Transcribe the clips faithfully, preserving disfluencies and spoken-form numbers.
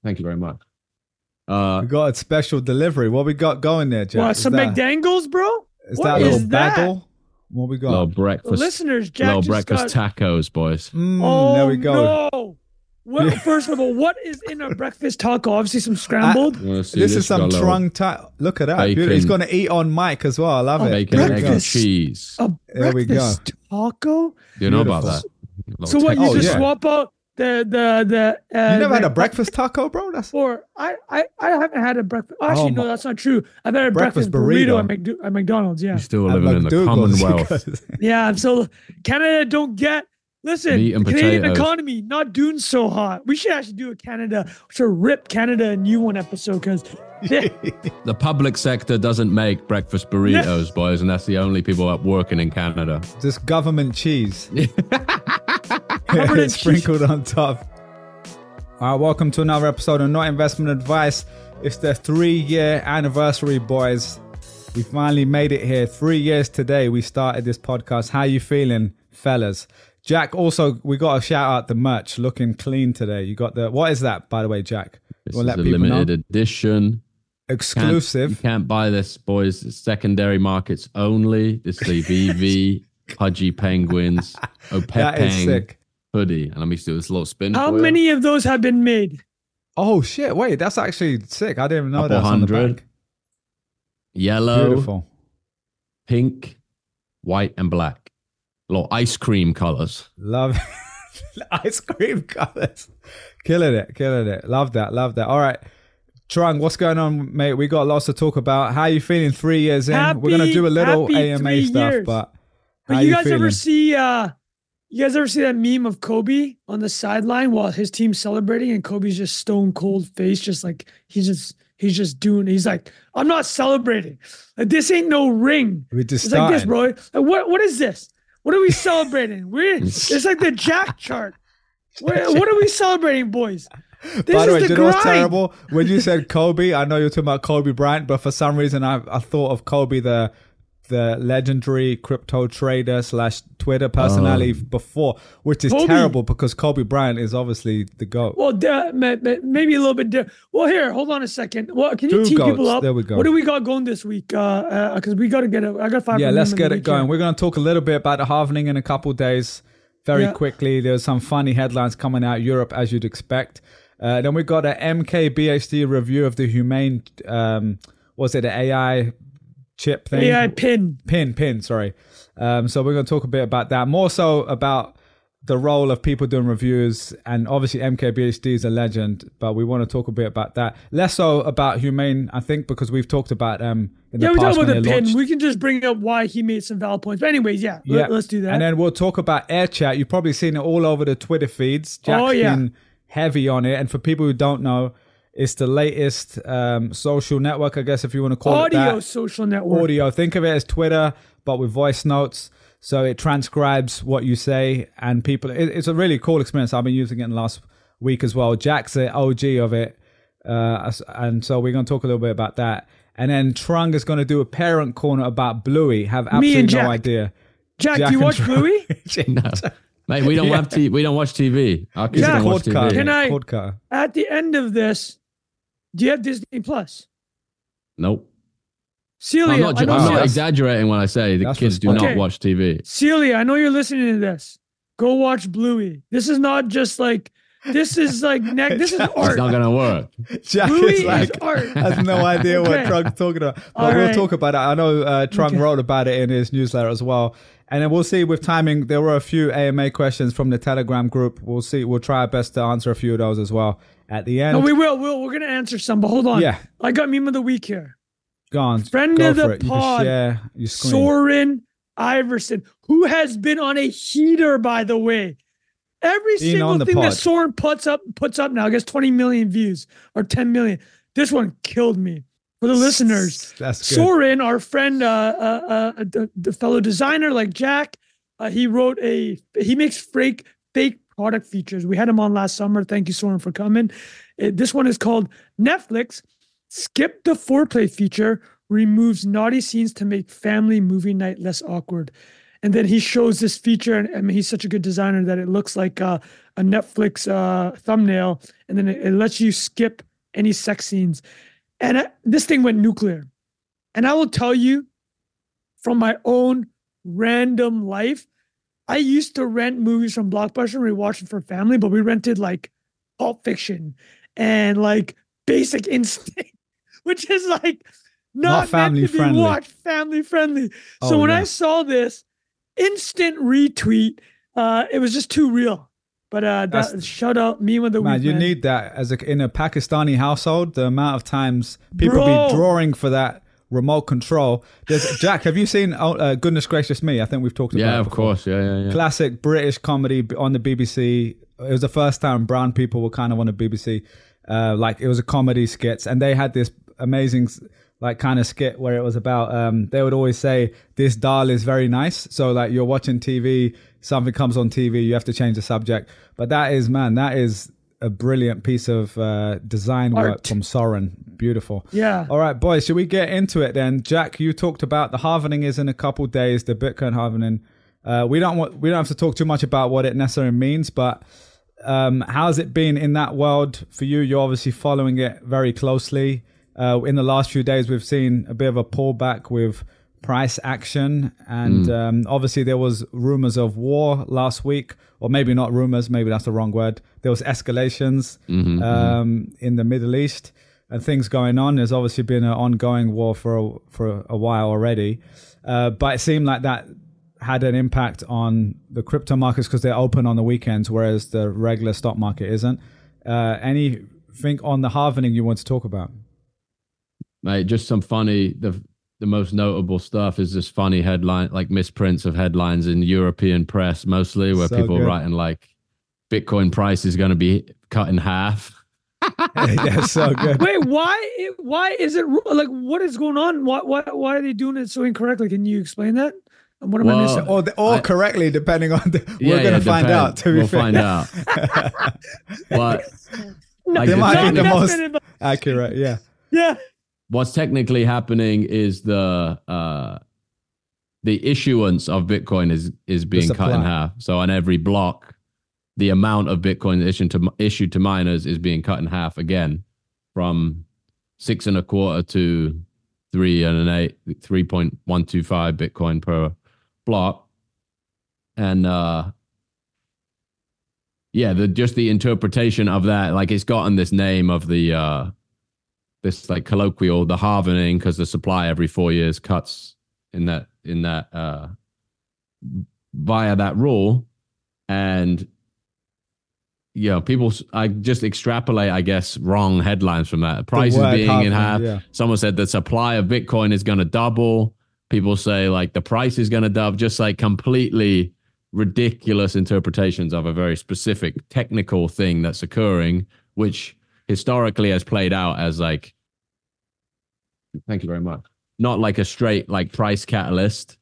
Thank you very much. Uh, we got a special delivery. What we got going there, Jack? What, some that, McDangles, bro? Is what that a little is that? bagel? What we got? Little breakfast. The listeners, Jack little just breakfast got... tacos, boys. Mm, oh, there we go. no. Well, first of all, what is in a breakfast taco? Obviously, some scrambled. Uh, this, this is some trunk ta- Look at that. Bacon, He's going to eat on mic as well. I love a it. Bacon, egg, and cheese. A there we go. taco? You know about that? So what, you oh, just yeah. swap out the, the, the... Uh, you never the, had a breakfast taco, bro? That's Or, I, I, I haven't had a breakfast... Actually, oh, no, that's not true. I've had a breakfast, breakfast burrito, burrito at, McDo- at McDonald's, yeah. You're still living in the Commonwealth. Yeah, so Canada don't get... Listen, the Canadian potatoes. economy not doing so hot. We should actually do a Canada, we should rip Canada a new one episode because yeah. the public sector doesn't make breakfast burritos, yeah. boys, and that's the only people up working in Canada. Just government cheese. Sprinkled on top. All right, welcome to another episode of Not Investment Advice. It's the three-year anniversary, boys. We finally made it here. Three years today we started this podcast. How you feeling, fellas? Jack, also, we got to shout out the merch. Looking clean today. You got the... What is that, by the way, Jack? This is a limited know? edition. Exclusive. Can't, you can't buy this, boys. It's secondary markets only. This is a V V, Pudgy Penguins, Opepeng hoodie. And let me do this little spin. How many of those have been made? Oh, shit. Wait, that's actually sick. I didn't even know that. On the back. Yellow, beautiful, pink, white, and black. Little ice cream colors. Love ice cream colors. Killing it, killing it. Love that, love that. All right. Trung, what's going on, mate? We got lots to talk about. How are you feeling three years in? Happy, We're going to do a little A M A stuff, years. but But you, you guys feeling? ever see uh you guys ever see that meme of Kobe on the sideline while his team's celebrating and Kobe's just stone cold face, just like he's just He's just doing, he's like, I'm not celebrating. Like, this ain't no ring. We just it's started. like this, bro. Like, what, what is this? What are we celebrating? We're it's like the Jack chart. What, what are we celebrating, boys? This By the way, the do you know what's terrible? When you said Kobe, I know you're talking about Kobe Bryant, but for some reason I I thought of Kobe, the the legendary crypto trader slash Twitter personality oh. before, which is Kobe. terrible because Kobe Bryant is obviously the GOAT. Well, uh, maybe a little bit different. Well, here, hold on a second. Well, can you Two tee goats. people up? There we go. What do we got going this week? Uh, because uh, we got to get it. I got five. Yeah, let's get it going. We're going to talk a little bit about the halvening in a couple of days. Very yeah. quickly, there's some funny headlines coming out of Europe, as you'd expect. Uh, then we got an M K B H D review of the Humane, um, was it an A I chip thing? A I pin. Pin, pin, sorry. Um, so we're going to talk a bit about that. More so about the role of people doing reviews. And obviously M K B H D is a legend, but we want to talk a bit about that. Less so about Humane, I think, because we've talked about um in yeah, the we past talked about the pin. Launched. We can just bring up why he made some valid points. But anyways, yeah, yeah. Let, let's do that. And then we'll talk about AirChat. You've probably seen it all over the Twitter feeds. Jack's oh, yeah. been heavy on it. And for people who don't know, it's the latest um, social network, I guess, if you want to call Audio it that. Audio social network. Audio. Think of it as Twitter, but with voice notes. So it transcribes what you say. And people, it, it's a really cool experience. I've been using it in the last week as well. Jack's the O G of it. Uh, and so we're going to talk a little bit about that. And then Trung is going to do a parent corner about Bluey. Have absolutely no idea. Jack, Jack do you watch Trung. Bluey? No. Mate, we don't yeah. have T V. We don't watch T V. Our kids Jack, don't watch T V. Can I, at the end of this, do you have Disney Plus? Nope. Celia, I'm not, I'm not exaggerating when I say the That's kids do okay. not watch T V. Celia, I know you're listening to this. Go watch Bluey. This is not just like, this is like, ne- this is art. It's not going to work. Jack Bluey is like, is art. has no idea okay. what Trunk's talking about. But All we'll right. talk about it. I know uh, Trunk okay. wrote about it in his newsletter as well. And then we'll see with timing. There were a few A M A questions from the Telegram group. We'll see. We'll try our best to answer a few of those as well at the end. No, we will. We'll we're going to answer some, but hold on. Yeah. I got meme of the week here. Go on. Friend Go of the it. pod, you share your screen. Soren Iverson, who has been on a heater, by the way. Every Being single thing pod. that Soren puts up puts up now gets twenty million views or ten million. This one killed me. For the listeners, That's good. Soren, our friend, uh, uh, uh, the, the fellow designer like Jack, uh, he wrote a, he makes fake, fake product features. We had him on last summer. Thank you, Soren, for coming. It, this one is called Netflix Skip the Foreplay feature, removes naughty scenes to make family movie night less awkward. And then he shows this feature, and I mean, he's such a good designer that it looks like uh, a Netflix uh, thumbnail, and then it, it lets you skip any sex scenes. And I, this thing went nuclear. And I will tell you, from my own random life, I used to rent movies from Blockbuster and we watched it for family, but we rented like Pulp Fiction and like Basic Instinct, which is like not, not family meant to friendly. be watched family friendly. Oh, so when yeah. I saw this, instant retweet, uh, it was just too real. But uh, that, shout out me with the man, week, you man. need that as a, in a Pakistani household. The amount of times people Bro. be drawing for that remote control. There's Jack. Have you seen uh, Goodness Gracious Me? I think we've talked about. Yeah, it of before. course. Yeah, yeah, yeah. Classic British comedy on the B B C. It was the first time brown people were kind of on the B B C. Uh, like it was a comedy skits, and they had this amazing like kind of skit where it was about. Um, they would always say, "This doll is very nice." So like you're watching T V, something comes on T V, you have to change the subject. But that is, man, that is a brilliant piece of uh, design Art. work from Soren. Beautiful. Yeah. All right, boys, should we get into it then? Jack, you talked about the halvening is in a couple days, the Bitcoin halvening. Uh, we don't want, we don't have to talk too much about what it necessarily means, but um, how's it been in that world for you? You're obviously following it very closely. Uh, in the last few days, we've seen a bit of a pullback with price action, and mm. um, obviously there was rumors of war last week, or maybe not rumors, maybe that's the wrong word. There was escalations mm-hmm, um, mm-hmm. in the Middle East and things going on. There's obviously been an ongoing war for a, for a while already, uh, but it seemed like that had an impact on the crypto markets because they're open on the weekends, whereas the regular stock market isn't. Uh, anything on the halvening you want to talk about? Mate, just some funny, the the most notable stuff is this funny headline, like misprints of headlines in European press mostly, where so people good. are writing like Bitcoin price is going to be cut in half. Yeah, so good. Wait, why? Why is it like? What is going on? Why? Why? Why are they doing it so incorrectly? Can you explain that? And what am well, I missing? Or, or I, correctly, depending on the. Yeah, we're going to yeah, find depend. out. To be we'll fair. find out. But like they might be the most about- accurate. Yeah. Yeah. What's technically happening is the uh, the issuance of Bitcoin is is being cut in half. So on every block, the amount of Bitcoin issued to issued to miners is being cut in half again, from six and a quarter to three and an eight, three point one two five Bitcoin per block, and uh, yeah, the just the interpretation of that, like it's gotten this name of the. Uh, This like colloquial, the halvening, because the supply every four years cuts in that in that uh, via that rule, and you know people. I just extrapolate, I guess, wrong headlines from that. Prices being halvening, in half. Yeah. Someone said the supply of Bitcoin is going to double. People say like the price is going to double. Just like completely ridiculous interpretations of a very specific technical thing that's occurring, which historically has played out as like, thank you very much, not like a straight like price catalyst.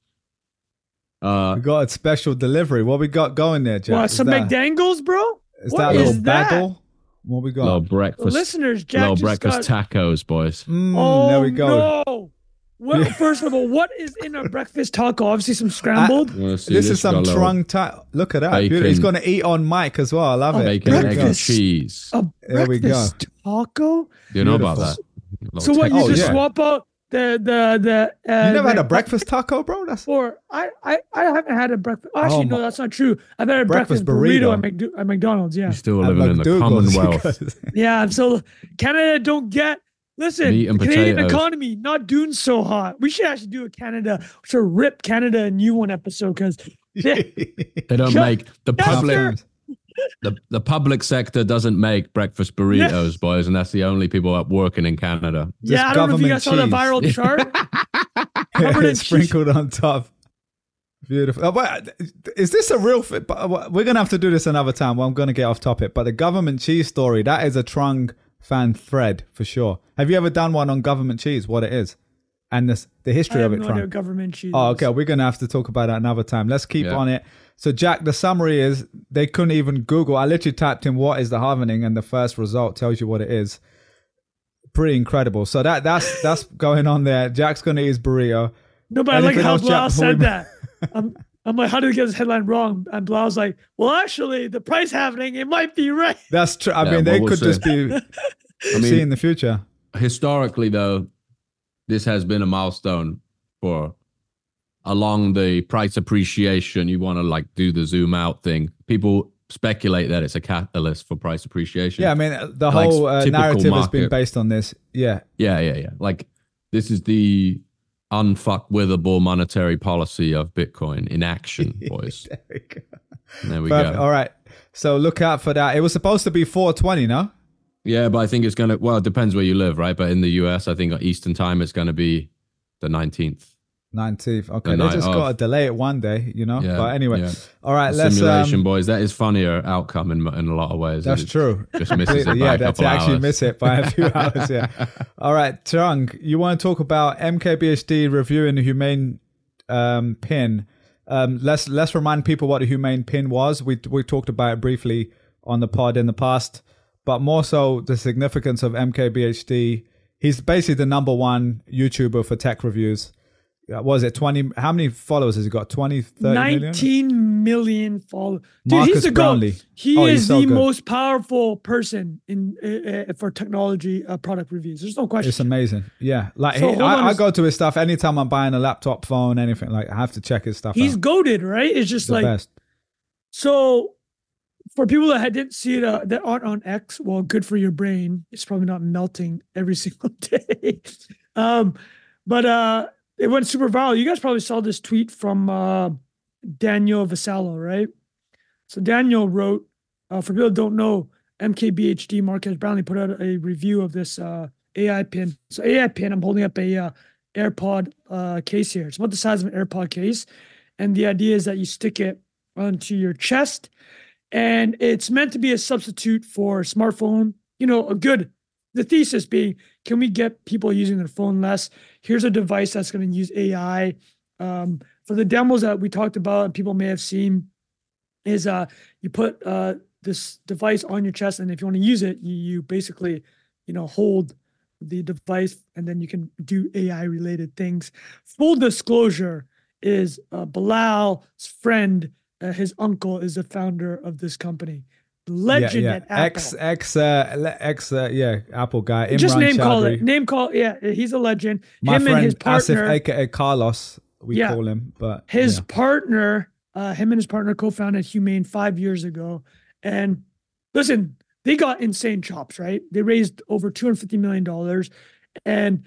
Uh, we got a special delivery. What we got going there, Jack? What, some that, McDangles, bro? Is what that a little is that? bagel? What we got? Little breakfast, listeners, Jack little just breakfast got... tacos, boys. Mm, oh, there we go. No. Well, first of all, what is in a breakfast taco? Obviously, some scrambled. I, this, this is some trung ta- Look at that. Bacon, he's going to eat on mic as well. I love a it. Bacon, egg, and cheese. A there we go. Taco? Do you know about that? So what? You oh, just yeah. swap out the the the. Uh, you never the, had a breakfast taco, bro? That's or I I I haven't had a breakfast. Actually, oh, no, that's not true. I've had a breakfast, breakfast burrito, burrito at, McDo- at McDonald's. Yeah, you're still living in the Commonwealth. Yeah, so Canada don't get. Listen, Canadian potatoes. Economy not doing so hot. We should actually do a Canada, we should rip Canada a new one episode because they, they don't shut, make the public. The the public sector doesn't make breakfast burritos, yeah. boys, and that's the only people up working in Canada. Yeah, Just I don't know if you guys cheese. saw the viral chart. Sprinkled on top. Beautiful. Oh, but is this a real? Fit? We're gonna have to do this another time. Well, I'm gonna get off topic, but the government cheese story, that is a Trung fan thread for sure. Have you ever done one on government cheese? What it is, and this, the history I of have it. No idea government cheese. Oh, okay. We're gonna have to talk about that another time. Let's keep yeah. on it. So, Jack, the summary is they couldn't even Google. I literally typed in what is the halvening, and the first result tells you what it is. Pretty incredible. So that that's that's going on there. Jack's gonna eat his burrito. No, but Anything I like how Blas said we... that. Um, I'm like, how did we get this headline wrong? And Bilal's like, well, actually, the price happening, it might be right. That's true. I Yeah, mean, well, they we'll could see. just be I mean, seeing the future. Historically, though, this has been a milestone for along the price appreciation. You want to like do the zoom out thing. People speculate that it's a catalyst for price appreciation. Yeah, I mean, the Like whole uh, typical narrative has been market. based on this. Yeah. Yeah, yeah, yeah. Like this is the unfuckwithable monetary policy of Bitcoin in action, boys. There we go. There we Perfect. go. All right. So look out for that. It was supposed to be four twenty, no? Yeah, but I think it's gonna. Well, it depends where you live, right? But in the U S, I think Eastern time it's gonna be the nineteenth. nineteenth. Okay. The They night just of. got to delay it one day, you know? Yeah, But anyway. yeah. All right. The Let's. simulation, Um, boys. That is funnier outcome in in a lot of ways. that's It true. Just misses it by yeah, a that's couple actually hours. miss it by a few hours. Yeah. All right. Trung, you want to talk about M K B H D reviewing the Humane um, pin? Um, let's let's remind people what the Humane pin was. We we talked about it briefly on the pod in the past, but more so the significance of M K B H D. He's basically the number one YouTuber for tech reviews. Uh, What was it twenty? How many followers has he got? twenty, thirty million? nineteen million followers. Dude, Marcus he's the Brownlee. goat. He Oh, he's is so the good. most powerful person in uh, uh, for technology uh, product reviews. There's no question. It's amazing. Yeah. Like So he, hold on I, a I s- go to his stuff anytime I'm buying a laptop, phone, anything. Like I have to check his stuff He's out. goated, right? It's just The like best. so. For people that had- didn't see it, uh, that aren't on X, well, good for your brain. It's probably not melting every single day. um, but uh, it went super viral. You guys probably saw this tweet from uh, Daniel Vassallo, right? So Daniel wrote, uh, for people that don't know, M K B H D, Marcus Brownlee put out a review of this uh, A I pin. So A I pin, I'm holding up a uh, AirPod uh, case here. It's about the size of an AirPod case. And the idea is that you stick it onto your chest, and it's meant to be a substitute for a smartphone. You know, a good, the thesis being, can we get people using their phone less? Here's a device that's going to use A I. Um, for the demos that we talked about, and people may have seen, is uh, you put uh, this device on your chest, and if you want to use it, you, you basically, you know, hold the device, and then you can do A I related things. Full disclosure is uh, Bilal's friend, uh, his uncle is the founder of this company. Legend yeah, yeah. at Apple. Ex, ex, uh, le- ex, uh, yeah, Apple guy. Imran Just name call Chowdhury. it. Name call. Yeah, he's a legend. My him friend and his partner. Asif, aka Carlos, we Yeah. call him. But his yeah. partner, uh, him and his partner co-founded Humane five years ago. And listen, they got insane chops, right? They raised over two hundred fifty million dollars. And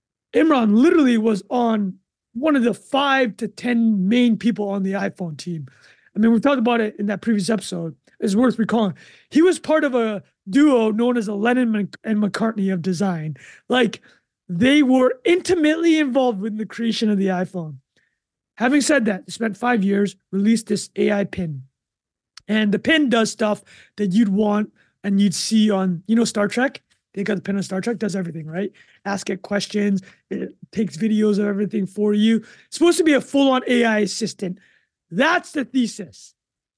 Imran literally was on one of the five to ten main people on the iPhone team. I mean, we talked about it in that previous episode. It's worth recalling. He was part of a duo known as the Lennon and McCartney of design. Like, they were intimately involved with the creation of the iPhone. Having said that, they spent five years, released this A I pin. And the pin does stuff that you'd want and you'd see on, you know, Star Trek. They got the pin on Star Trek, does everything, right? Ask it questions. It takes videos of everything for you. It's supposed to be a full-on A I assistant. That's the thesis.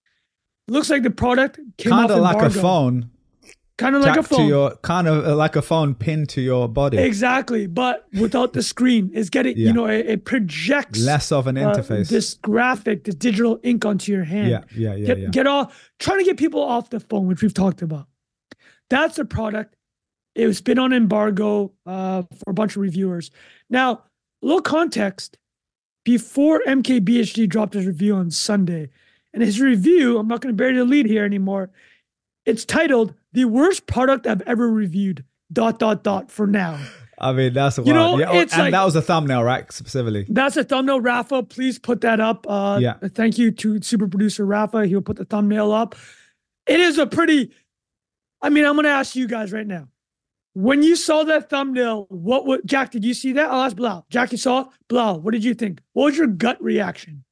Looks like the product came kind off of like a embargo. phone, Kind of like a tacked to phone. your, kind of uh, like a phone pinned to your body. Exactly, but without the screen. It's getting, Yeah. you know, it, it projects Less of an uh, interface. this graphic, this digital ink onto your hand. yeah, yeah, yeah, get, yeah. get all trying to get people off the phone, which we've talked about. That's a product. It was been on embargo uh, for a bunch of reviewers. Now, a little context. Before M K B H D dropped his review on Sunday, and his review, I'm not going to bury the lead here anymore. It's titled "The Worst Product I've Ever Reviewed." Dot dot dot. For now, I mean, that's wild. You know, yeah, oh, it's and like- that was a thumbnail, right? Specifically. that's a thumbnail. Rafa, please put that up. Uh, Yeah. Thank you to super producer Rafa. He'll put the thumbnail up. It is a pretty. I mean, I'm going to ask you guys right now. When you saw that thumbnail, what would Jack? Did you see that? I'll ask Bilal. Jack, you saw it? Bilal, what did you think? What was your gut reaction?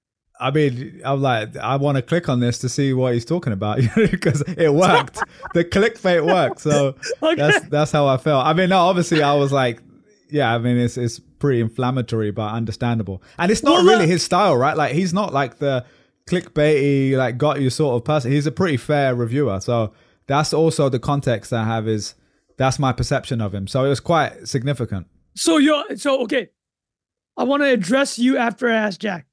I mean, I'm like, I want to click on this to see what he's talking about because it worked. The clickbait worked, so Okay. that's that's how I felt. I mean, no, obviously, I was like, yeah, I mean, it's it's pretty inflammatory, but understandable. And it's not Well, really look- his style, right? Like, he's not like the clickbaity, like got you sort of person. He's a pretty fair reviewer, so that's also the context I have. Is that's my perception of him. So it was quite significant. So you're so okay. I want to address you after I ask Jack.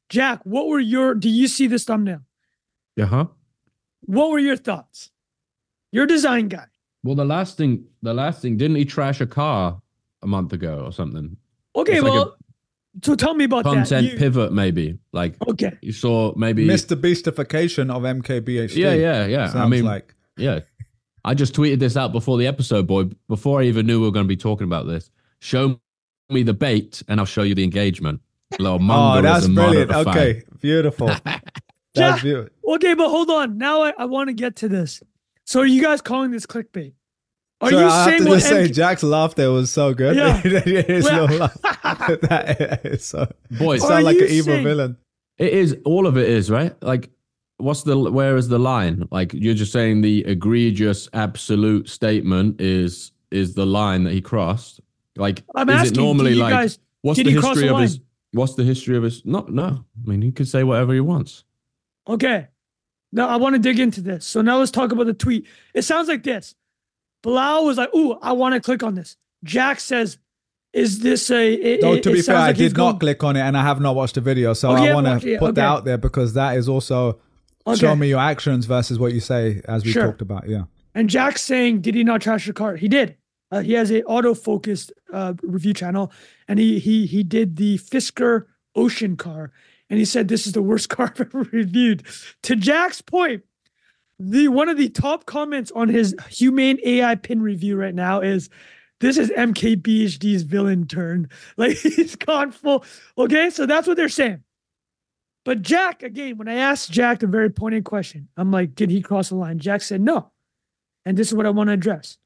Jack, what were your, do you see this thumbnail? Yeah, huh? What were your thoughts? You're a design guy. Well, the last thing, the last thing, didn't he trash a car a month ago or something? Okay, It's like well, so tell me about that. Content You- pivot, maybe. Like, okay. you saw maybe. Mister Beastification of M K B H D. Yeah, yeah, yeah. Sounds I mean, like. yeah. I just tweeted this out before the episode, boy. Before I even knew we were going to be talking about this. Show me the bait, and I'll show you the engagement. A little Oh, that's mangerism brilliant. modified. Okay, beautiful. That's beautiful. Okay, but hold on. Now I, I want to get to this. So are you guys calling this clickbait? Are So you I have saying to what just say, M K Jack's laughter was so good. Yeah. His Well- little laugh. That is so, Boys, sound Are like you an evil saying- villain. it is, all of it is, right? Like, what's the, where is the line? Like, you're just saying the egregious absolute statement is, is the line that he crossed. Like, I'm is asking, it normally do you like, guys, what's did the he cross history the of his, line? what's the history of his, no, no. I mean, he could say whatever he wants. okay. Now I want to dig into this. So now let's talk about the tweet. It sounds like this. Bilal was like, ooh, I want to click on this. Jack says, is this a... It, Though, it- to it be fair, sounds I like he's did not going- click on it and I have not watched the video. So Okay, I want okay, to put that okay. out there because that is also Okay. show me your actions versus what you say, as we Sure. talked about. Yeah. And Jack's saying, did he not trash your car? He did. Uh, he has a auto-focused uh, review channel, and he he he did the Fisker Ocean car, and he said this is the worst car I've ever reviewed. To Jack's point, the one of the top comments on his Humane A I pin review right now is, "This is M K B H D's villain turn." Like he's gone full. Okay, so that's what they're saying. But Jack, again, when I asked Jack the very pointed question, I'm like, did he cross the line? Jack said no. And this is what I want to address.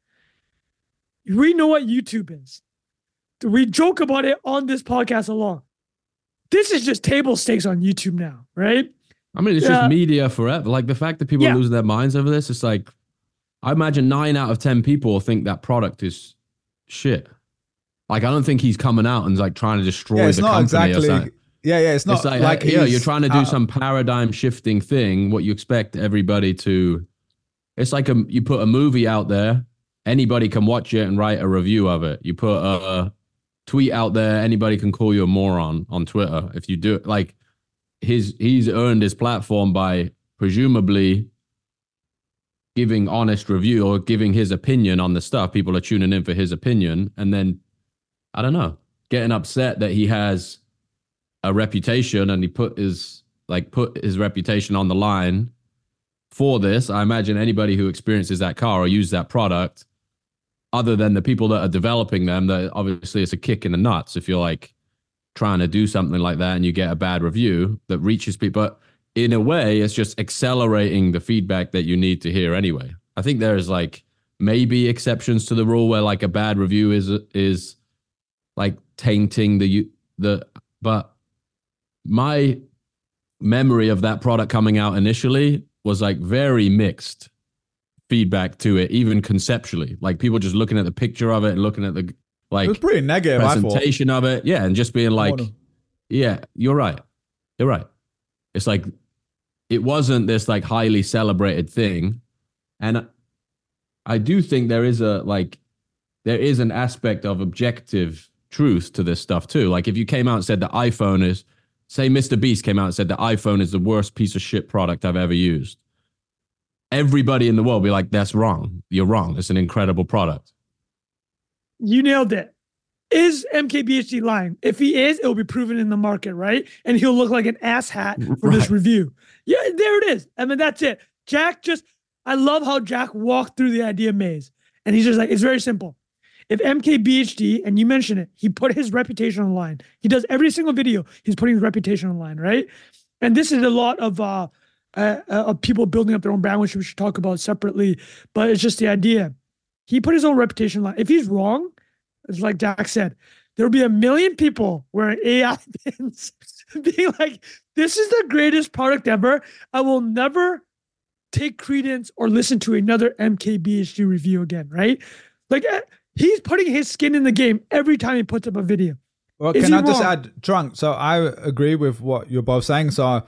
We know what YouTube is. We joke about it on this podcast a lot. This is just table stakes on YouTube now, right? I mean, it's Yeah. just media forever. Like, the fact that people Yeah. are losing their minds over this, it's like, I imagine nine out of ten people think that product is shit. Like, I don't think he's coming out and like trying to destroy Yeah, it's the not company or exactly. something. Yeah, yeah. It's not It's like, like, yeah, he's you're trying to do out- some paradigm shifting thing. What you expect everybody to, it's like a, you put a movie out there, anybody can watch it and write a review of it. You put a, a tweet out there, anybody can call you a moron on Twitter. If you do it, like his, he's earned his platform by presumably giving honest review or giving his opinion on the stuff. People are tuning in for his opinion. And then, I don't know, getting upset that he has a reputation and he put his like put his reputation on the line for this. I imagine anybody who experiences that car or use that product, other than the people that are developing them, that obviously it's a kick in the nuts if you're like trying to do something like that and you get a bad review that reaches people. But in a way, it's just accelerating the feedback that you need to hear anyway. I think there's like maybe exceptions to the rule where like a bad review is is like tainting the the but my memory of that product coming out initially was like very mixed feedback to it, even conceptually. Like people just looking at the picture of it and looking at the It like was pretty negative. I thought. presentation of it, yeah, and just being like, Wanna- yeah, you're right, you're right. It's like it wasn't this like highly celebrated thing, and I do think there is a like there is an aspect of objective truth to this stuff too. Like if you came out and said the iPhone is, say Mister Beast came out and said the iPhone is the worst piece of shit product I've ever used, everybody in the world be like, that's wrong. You're wrong. It's an incredible product. You nailed it. Is M K B H D lying? If he is, it'll be proven in the market, right? And he'll look like an ass hat for this Right. review. Yeah, there it is. I mean, that's it. Jack just, I love how Jack walked through the idea maze. And he's just like, it's very simple. If M K B H D, and you mentioned it, he put his reputation on the line. He does every single video, he's putting his reputation on the line, right? And this is a lot of uh, uh, uh, of people building up their own brand, which we should talk about separately. But it's just the idea. He put his own reputation on the line. If he's wrong, it's like Jack said, there'll be a million people wearing A I pins being like, this is the greatest product ever. I will never take credence or listen to another M K B H D review again, right? Like uh, he's putting his skin in the game every time he puts up a video. Well, Is can he I just wrong? add, Drunk? So I agree with what you're both saying. So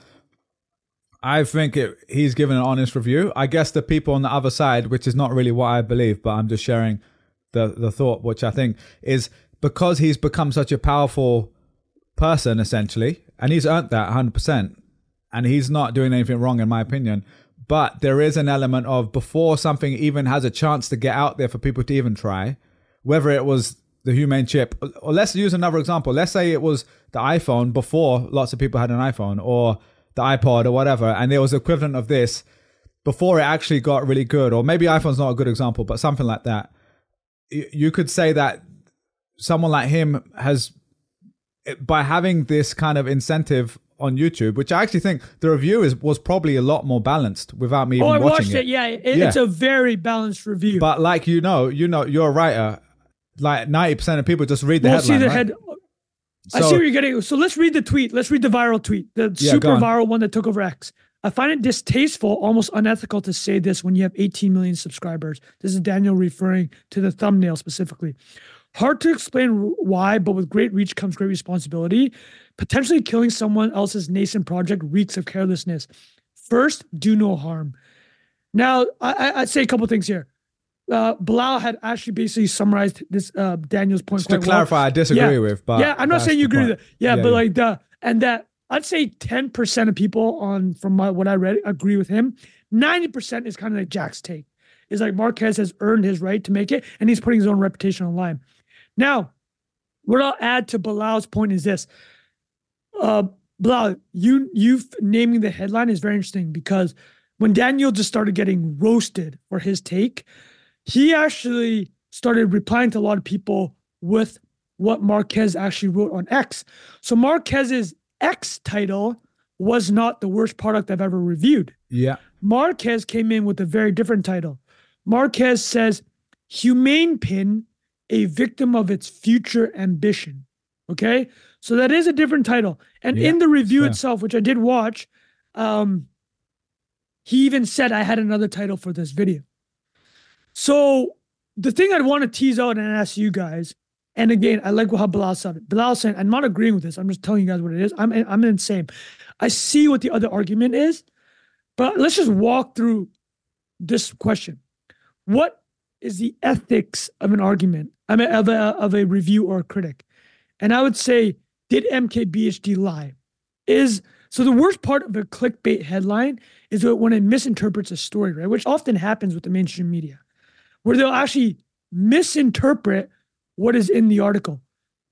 I think it, he's given an honest review. I guess the people on the other side, which is not really what I believe, but I'm just sharing the the thought, which I think is because he's become such a powerful person, essentially, and he's earned that one hundred percent. And he's not doing anything wrong, in my opinion. But there is an element of before something even has a chance to get out there for people to even try, whether it was the Humane chip, or let's use another example. Let's say it was the iPhone before lots of people had an iPhone, or the iPod or whatever, and there was the equivalent of this before it actually got really good, or maybe iPhone's not a good example, but something like that. You could say that someone like him has, by having this kind of incentive on YouTube, which I actually think the review is was probably a lot more balanced without me even oh, I watching watched it. it. Yeah, it, yeah, it's a very balanced review. But like you know, you know, you're a writer. Like ninety percent of people just read the we'll headline. See the right? head. So, I see what you're getting. So let's read the tweet. Let's read the viral tweet, the yeah, super viral one that took over X. I find it distasteful, almost unethical to say this when you have eighteen million subscribers. This is Daniel referring to the thumbnail specifically. Hard to explain why, but with great reach comes great responsibility. Potentially killing someone else's nascent project reeks of carelessness. First, do no harm. Now, I, I'd say a couple things here. Uh, Bilal had actually basically summarized this uh, Daniel's point. Just to quite clarify, well. I disagree yeah. with, but yeah, I'm not saying you agree point. with it. Yeah, yeah but yeah. like the and that I'd say ten percent of people on from my, what I read agree with him. ninety percent is kind of like Jack's take. Is like Marquez has earned his right to make it, and he's putting his own reputation on the line. Now, what I'll add to Bilal's point is this. Uh, Bilal, you you naming the headline is very interesting because when Daniel just started getting roasted for his take, he actually started replying to a lot of people with what Marquez actually wrote on X. So Marquez's X title was not the worst product I've ever reviewed. Yeah. Marquez came in with a very different title. Marquez says, Humane Pin, a victim of its future ambition. Okay? So that is a different title. And yeah, in the review fair. itself, which I did watch, um, he even said I had another title for this video. So the thing I'd want to tease out and ask you guys, and again, I like how Bilal said it. Bilal saying, I'm not agreeing with this. I'm just telling you guys what it is. I'm I'm insane. I see what the other argument is, but let's just walk through this question. What is the ethics of an argument, I mean, of a, of a review or a critic? And I would say, did M K B H D lie? Is so the worst part of a clickbait headline is that when it misinterprets a story, right? Which often happens with the mainstream media, where they'll actually misinterpret what is in the article.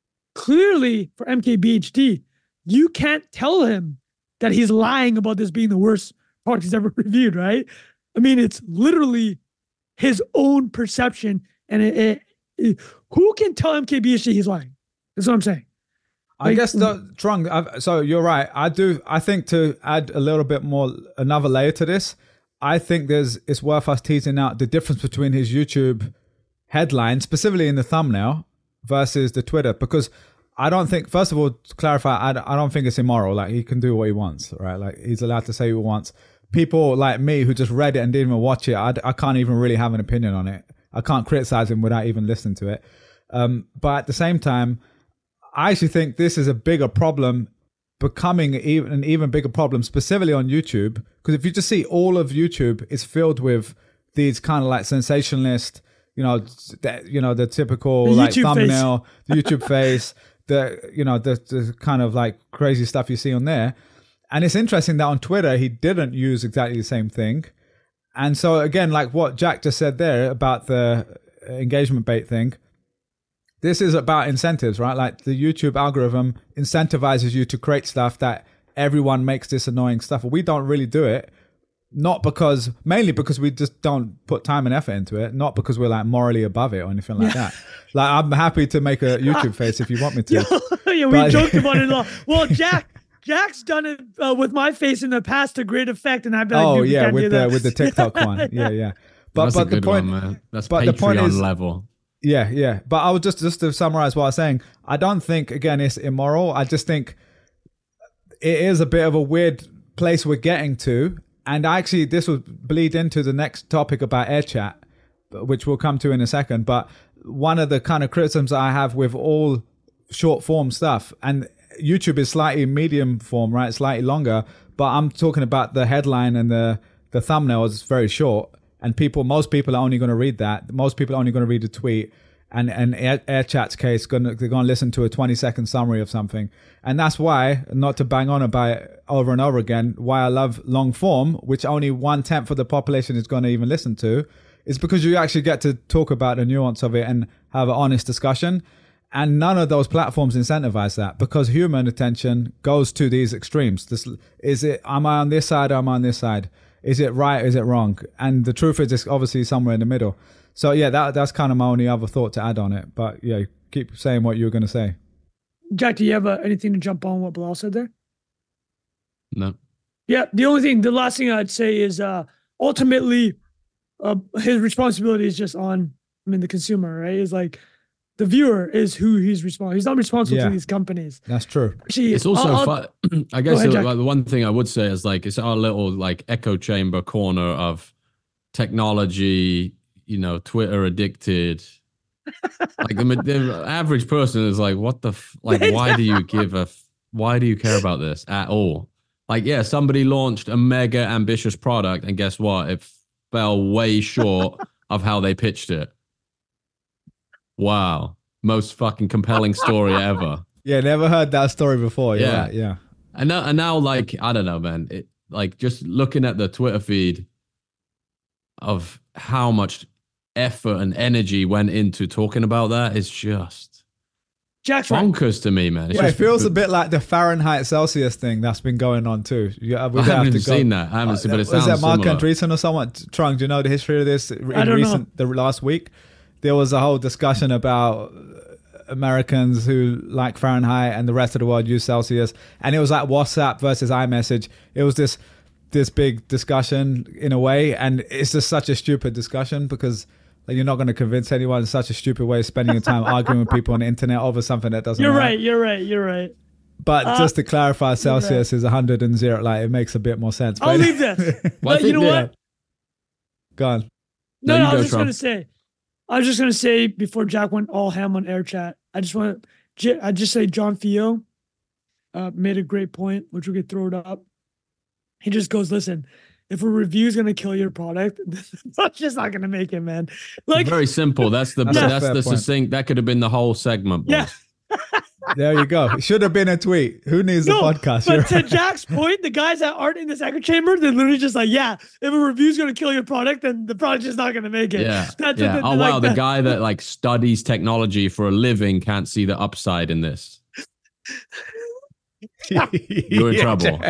Clearly, for M K B H D, you can't tell him that he's lying about this being the worst product he's ever reviewed, right? I mean, it's literally his own perception. And it, it, it, who can tell M K B H D he's lying? That's what I'm saying. I like, guess the Trung, I've, so you're right. I do. I think to add a little bit more, another layer to this, I think there's it's worth us teasing out the difference between his YouTube headline, specifically in the thumbnail, versus the Twitter. Because I don't think, first of all, to clarify, I, I don't think it's immoral. Like, he can do what he wants, right? Like, he's allowed to say what he wants. People like me who just read it and didn't even watch it, I, I can't even really have an opinion on it. I can't criticize him without even listening to it. Um, but at the same time, I actually think this is a bigger problem, becoming even an even bigger problem, specifically on YouTube. Because if you just see all of YouTube is filled with these kind of like sensationalist, you know, the, you know, the typical the like YouTube thumbnail, the YouTube face, the, you know, the, the kind of like crazy stuff you see on there. And it's interesting that on Twitter, he didn't use exactly the same thing. And so again, like what Jack just said there about the engagement bait thing, this is about incentives, right? Like the YouTube algorithm incentivizes you to create stuff that everyone makes this annoying stuff. We don't really do it. Not because, mainly because we just don't put time and effort into it. Not because we're like morally above it or anything like that. Like, I'm happy to make a YouTube face if you want me to. yeah, we But- joked about it a lot. Well, Jack, Jack's done it uh, with my face in the past to great effect, and I've been like, Oh dude, we yeah, can't do with the that. with the TikTok one. Yeah, yeah. But That's but a the good point, one, man. That's but Patreon the point is- level. Yeah, yeah. But I would just just to summarize what I was saying, I don't think again it's immoral. I just think it is a bit of a weird place we're getting to. And actually this will bleed into the next topic about AirChat, which we'll come to in a second. But one of the kind of criticisms I have with all short form stuff, and YouTube is slightly medium form, right? Slightly longer, but I'm talking about the headline and the, the thumbnail is very short. And people, most people are only going to read that. Most people are only going to read a tweet. and and Air, AirChat's case, gonna, they're going to listen to a twenty second summary of something. And that's why, not to bang on about it over and over again, why I love long form, which only one tenth of the population is going to even listen to, is because you actually get to talk about the nuance of it and have an honest discussion. And none of those platforms incentivize that, because human attention goes to these extremes. This, is it, am I on this side or am I on this side? Is it right? Is it wrong? And the truth is, it's obviously somewhere in the middle. So yeah, that that's kind of my only other thought to add on it. But yeah, keep saying what you were going to say. Jack, do you have uh, anything to jump on what Bilal said there? No. Yeah, the only thing, the last thing I'd say is uh, ultimately uh, his responsibility is just on, I mean, the consumer, right? Is like, the viewer is who he's responsible. He's not responsible Yeah. to these companies. That's true. Actually, It's also I'll- fun. I guess ahead, the, Jack. like, the one thing I would say is like it's our little like echo chamber corner of technology. You know, Twitter addicted. Like the, the average person is like, what the f-? like? Why do you give a? F- why do you care about this at all? Like, yeah, somebody launched a mega ambitious product, and guess what? It fell way short of how they pitched it. Wow. Most fucking compelling story ever. Yeah, never heard that story before. You're Yeah. right, yeah. And now, and now, like, I don't know, man. It, like, just looking at the Twitter feed of how much effort and energy went into talking about that is just Jack's right. bonkers to me, man. It's Yeah, it just- feels a bit like the Fahrenheit Celsius thing that's been going on too. Yeah, we I have haven't to even go. seen that. I haven't seen, but it was sounds that Mark similar. Andreessen or someone? Trung, do you know the history of this? In I don't recent, the last week, there was a whole discussion about Americans who like Fahrenheit and the rest of the world use Celsius, and it was like WhatsApp versus iMessage. It was this this big discussion in a way, and it's just such a stupid discussion because like, you're not going to convince anyone. It's such a stupid way of spending your time arguing with people on the internet over something that doesn't You're matter. right. You're right. You're right. But Uh, just to clarify, Celsius is one hundred and zero. Like, it makes a bit more sense. I'll But- leave this. Well, I But you think know that- what? Go on. No, No, no, you I go, was just Trump. gonna say, I was just gonna say before Jack went all ham on air chat. I just want to, I just say John Fio, uh, made a great point, which we could throw it up. He just goes, listen, if a review is gonna kill your product, that's just not gonna make it, man. Like, very simple. That's the That's a that's fair the point. succinct. That could have been the whole segment. boys. yeah. There you go. It should have been a tweet. Who needs No, a podcast? but You're to Jack's point, the guys that aren't in this echo chamber, they're literally just like, yeah, if a review's gonna kill your product, then the product's just not gonna make it. Yeah. That's yeah. what Oh the- wow, like the that- guy that like studies technology for a living can't see the upside in this. You're in Yeah, trouble.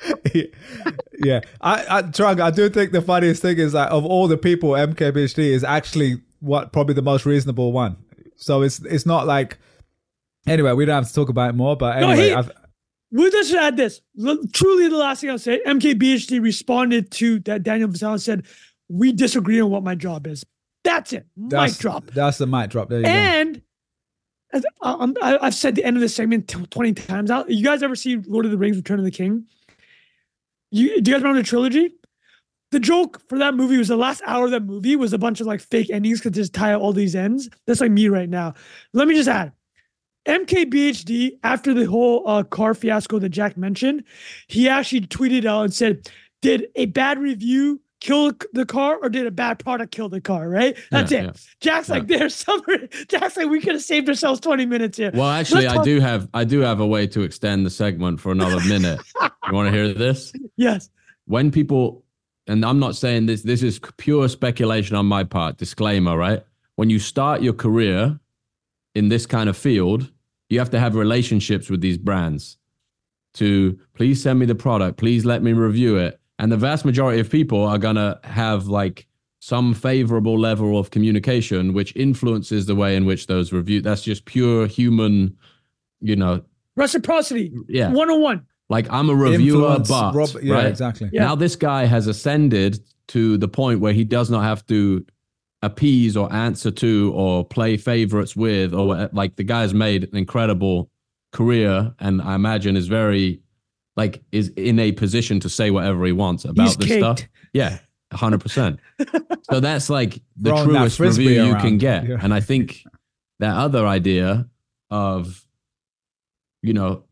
yeah, I, I, Trung, I do think the funniest thing is that of all the people, M K B H D is actually what probably the most reasonable one. So it's it's not like. Anyway, we don't have to talk about it more. But No, anyway, he- I've, We just add this. L- Truly, the last thing I'll say, M K B H D responded to that. Daniel Vassell said, "We disagree on what my job is." That's it. that's, Mic drop. That's the mic drop. There you go. And as- um, I, I've said the end of this segment t- twenty times. Out. You guys ever see Lord of the Rings: Return of the King? You do you guys remember the trilogy? The joke for that movie was the last hour of that movie was a bunch of like fake endings to just tie up all these ends. That's like me right now. Let me just add. M K B H D, after the whole uh, car fiasco that Jack mentioned, he actually tweeted out and said, did a bad review kill the car or did a bad product kill the car, right? That's Yeah, it. yeah. Jack's like, there's some, Jack's like, we could have saved ourselves twenty minutes here. Well, actually, Let's I talk- do have I do have a way to extend the segment for another minute. You want to hear this? Yes. When people, and I'm not saying this, this is pure speculation on my part. Disclaimer, right? When you start your career in this kind of field, you have to have relationships with these brands to please send me the product, please let me review it. And the vast majority of people are going to have like some favorable level of communication, which influences the way in which those reviews, that's just pure human, you know, Reciprocity. yeah. one oh one. Like I'm a reviewer, Influence, but Rob- yeah, right? exactly. Yeah. Now this guy has ascended to the point where he does not have to appease or answer to or play favorites with, or what- like the guy's made an incredible career, and I imagine is very like is in a position to say whatever he wants about He's this caked. stuff. Yeah, one hundred percent. So that's like the Throwing that truest frisbee review you around. can get. Yeah. And I think that other idea of, you know,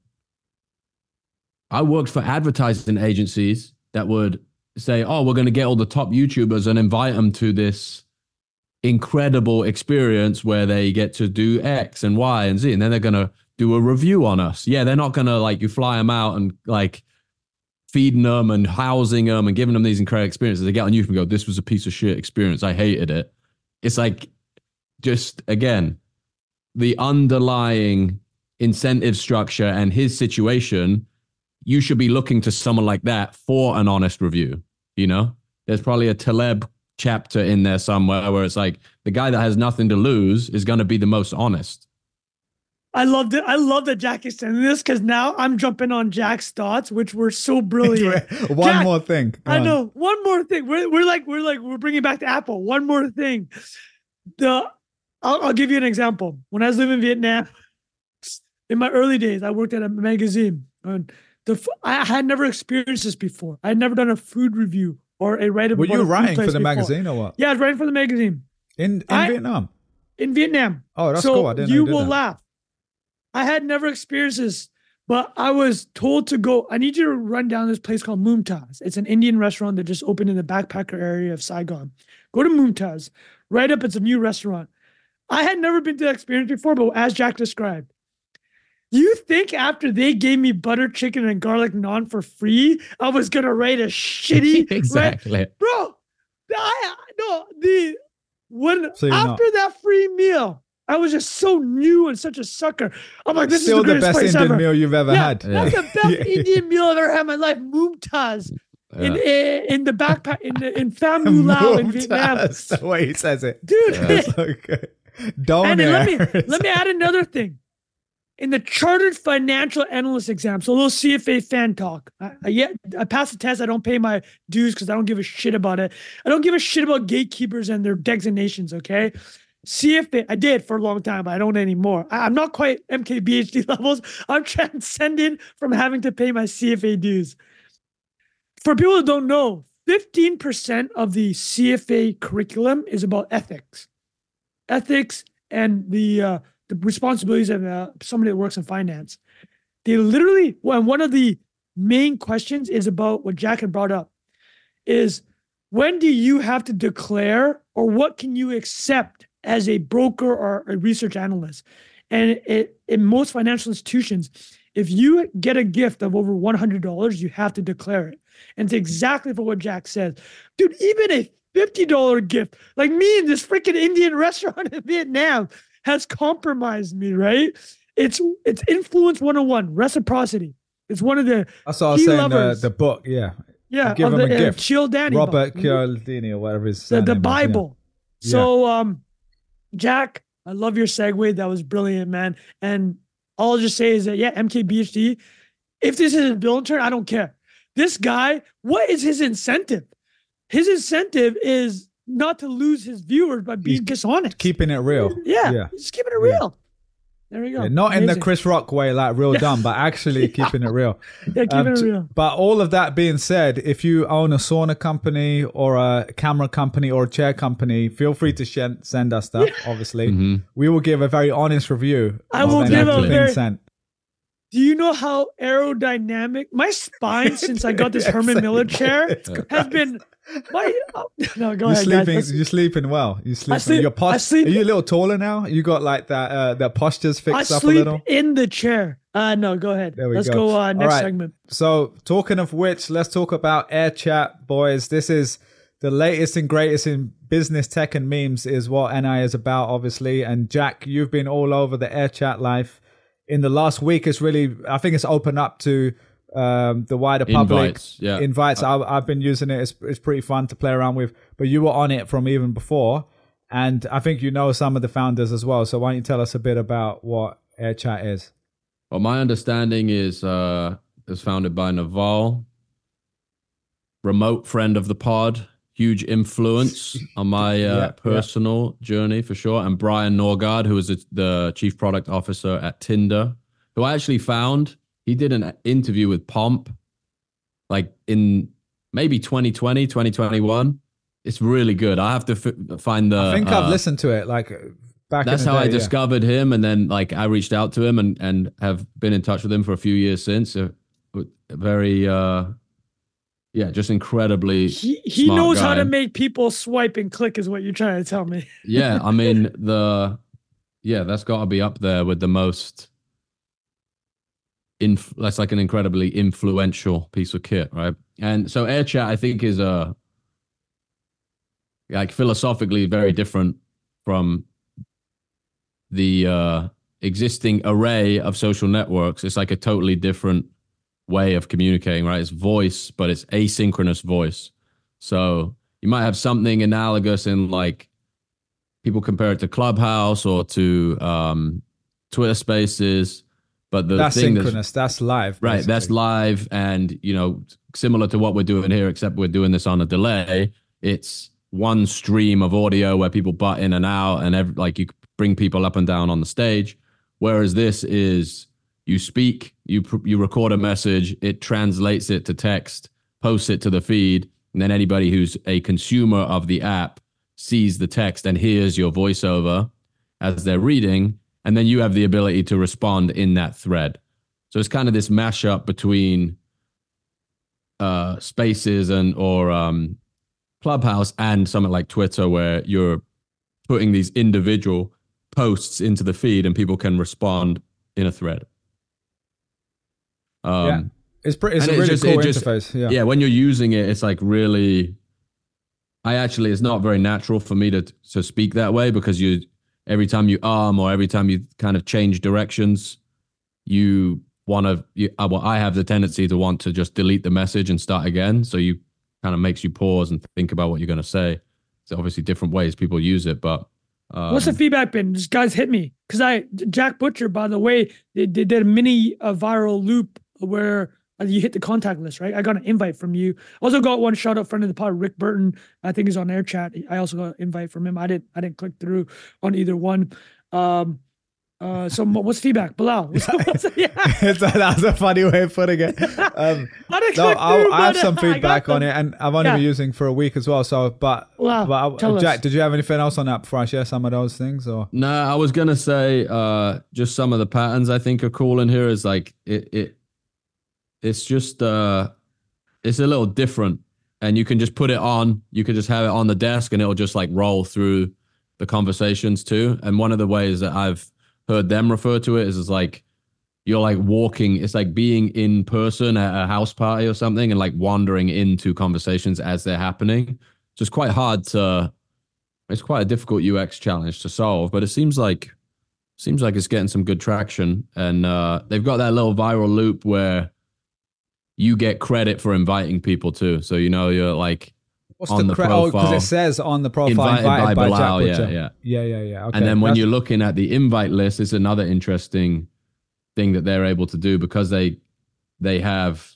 I worked for advertising agencies that would say, oh, we're going to get all the top YouTubers and invite them to this incredible experience where they get to do X and Y and Z, and then they're going to do a review on us. Yeah, they're not going to like you fly them out and like feeding them and housing them and giving them these incredible experiences. They get on YouTube and go, this was a piece of shit experience. I hated it. It's like, just again, the underlying incentive structure and his situation, you should be looking to someone like that for an honest review. You know, there's probably a Taleb chapter in there somewhere where it's like the guy that has nothing to lose is going to be the most honest. I loved it. I love that Jack is saying this because now I'm jumping on Jack's thoughts, which were so brilliant. One Jack, more thing. Go I on. know. One more thing. We're we're like we're like we're bringing back to Apple. One more thing. The I'll, I'll give you an example. When I was living in Vietnam, in my early days, I worked at a magazine. And the I had never experienced this before. I had never done a food review or a write-up. Were you writing for the before. magazine or what? Yeah, I was writing for the magazine In in I, Vietnam. In Vietnam. Oh, that's so cool. I didn't know you you did will that. laugh. I had never experienced this, but I was told to go. I need you to run down this place called Mumtaz. It's an Indian restaurant that just opened in the backpacker area of Saigon. Go to Mumtaz. Right up, it's a new restaurant. I had never been to that experience before, but as Jack described, you think after they gave me butter chicken and garlic naan for free, I was gonna write a shitty Exactly, right? Bro. I no the when So you're after not. that free meal. I was just so new and such a sucker. I'm like, this Still is the, the greatest best place Indian ever. meal you've ever yeah, had. That's the best Yeah. Indian meal I've ever had in my life. Mumtaz. Yeah. In, in in the backpack in the, in Pham Ngu Lao in Vietnam. That's the way he says it. Dude. That's okay. Don't And then let me let me add another thing. In the chartered financial analyst exam, so a little C F A fan talk. I, I, yeah, I passed the test. I don't pay my dues because I don't give a shit about it. I don't give a shit about gatekeepers and their designations, okay? C F A, I did for a long time, but I don't anymore. I, I'm not quite M K B H D levels. I'm transcending from having to pay my C F A dues. For people who don't know, fifteen percent of the C F A curriculum is about ethics. Ethics and the uh, the responsibilities of uh, somebody that works in finance. They literally, well, one of the main questions is about what Jack had brought up, is when do you have to declare or what can you accept as a broker or a research analyst? And it, in most financial institutions, if you get a gift of over one hundred dollars, you have to declare it. And it's exactly for what Jack says. Dude, even a fifty dollars gift, like me in this freaking Indian restaurant in Vietnam, has compromised me, right? It's it's influence one oh one, reciprocity. It's one of the That's what I was key saying, the, levers. the book, yeah. yeah, give of him the a uh, gift. Chill Danny Robert book. Cialdini or whatever his the, surname the is, yeah. Bible. Yeah. So, um, Jack, I love your segue. That was brilliant, man. And all I'll just say is that, yeah, M K B H D, if this is a bill turn, I don't care. This guy, what is his incentive? His incentive is not to lose his viewers by being He's dishonest. Keeping it real. yeah, yeah. just keeping it real. There we go. Yeah, not in the Amazing. Chris Rock way, like real Yeah. dumb, but actually keeping it real. Yeah, keeping Um, it t- real. But all of that being said, if you own a sauna company or a camera company or a chair company, feel free to sh- send us stuff, obviously. Mm-hmm. We will give a very honest review. I of will give a anything very- sent. Do you know how aerodynamic my spine since I got this Herman Miller chair has been? My oh, no, go You're ahead, sleeping. guys. You're sleeping well. You sleeping. sleep- Your post- I sleep- Are you a little taller now? You got like that. Uh, that posture's I fixed up a sleep little. in the chair. Uh no, go ahead. There we Let's go. go, uh, All next right. segment. So, talking of which, let's talk about Air Chat, boys. This is the latest and greatest in business tech and memes, is what N I is about, obviously. And Jack, you've been all over the Air Chat life. In the last week, it's really, I think it's opened up to um, the wider public. Invites, yeah. Invites. I, I've been using it. It's, it's pretty fun to play around with. But you were on it from even before. And I think you know some of the founders as well. So why don't you tell us a bit about what Air Chat is? Well, my understanding is uh, it was founded by Naval, remote friend of the pod, huge influence on my uh, Yeah, personal journey for sure. And Brian Norgard, who was the- the chief product officer at Tinder, who I actually found. He did an interview with Pomp like in maybe twenty twenty, twenty twenty-one. It's really good. I have to f- find the. I think uh, I've listened to it like back That's in the how day, I yeah. discovered him, and then like I reached out to him and and have been in touch with him for a few years since. A, a very uh, yeah, just incredibly. He he smart knows guy. how to make people swipe and click, is what you're trying to tell me. Yeah, I mean the yeah, that's got to be up there with the most. Inf- that's like an incredibly influential piece of kit, right? And so AirChat, I think, is a like philosophically very different from the uh, existing array of social networks. It's like a totally different way of communicating, right? It's voice, but it's asynchronous voice. So you might have something analogous in like people compare it to Clubhouse or to um, Twitter Spaces. But the that's thing synchronous, that's, that's live. Right, basically. that's live. And, you know, similar to what we're doing here, except we're doing this on a delay. It's one stream of audio where people butt in and out and every, like you bring people up and down on the stage. Whereas this is you speak, you you record a message, it translates it to text, posts it to the feed, and then anybody who's a consumer of the app sees the text and hears your voiceover as they're reading. And then you have the ability to respond in that thread. So it's kind of this mashup between uh, Spaces and or um, Clubhouse and something like Twitter, where you're putting these individual posts into the feed and people can respond in a thread. Um, yeah, it's pretty. It's a it's really just, cool just, interface. Yeah, yeah. When you're using it, it's like really. I actually, it's not very natural for me to to speak that way because you. Every time you arm or every time you kind of change directions, you want to, you, uh, well, I have the tendency to want to just delete the message and start again. So you kind of makes you pause and think about what you're going to say. So obviously different ways people use it, but. Um, What's the feedback been? Just guys hit me. Cause I, Jack Butcher, by the way, they, they did a mini uh, viral loop where uh, you hit the contact list, right? I got an invite from you. Also got one shout out friend of the pod, Rick Burton. I think he's on AirChat. I also got an invite from him. I didn't, I didn't click through on either one. Um, uh, so what's feedback? Bilal? What's, what's, yeah. That was a funny way of putting it. Um, I didn't no, click I'll, through, I have but, some uh, I feedback got on it, and I've only Yeah. been using for a week as well. So, but, Wow. but Tell I, Jack, us. did you have anything else on that before I share some of those things? Or No, I was gonna say uh, just some of the patterns I think are cool in here is like it it it's just uh it's a little different, and you can just put it on. You can just have it on the desk, and it'll just like roll through the conversations too. And one of the ways that I've heard them refer to it is as like you're like walking. It's like being in person at a house party or something, and like wandering into conversations as they're happening. So it's quite hard to. It's quite a difficult U X challenge to solve, but it seems like seems like it's getting some good traction. And uh, they've got that little viral loop where you get credit for inviting people too. So you know you're like what's on the, the cre- oh, profile. because it says on the profile Invited invited, by by, Bilal, Jack yeah, Butcher. yeah. yeah, yeah, yeah. Okay. And then when That's- you're looking at the invite list, it's another interesting thing that they're able to do because they they have,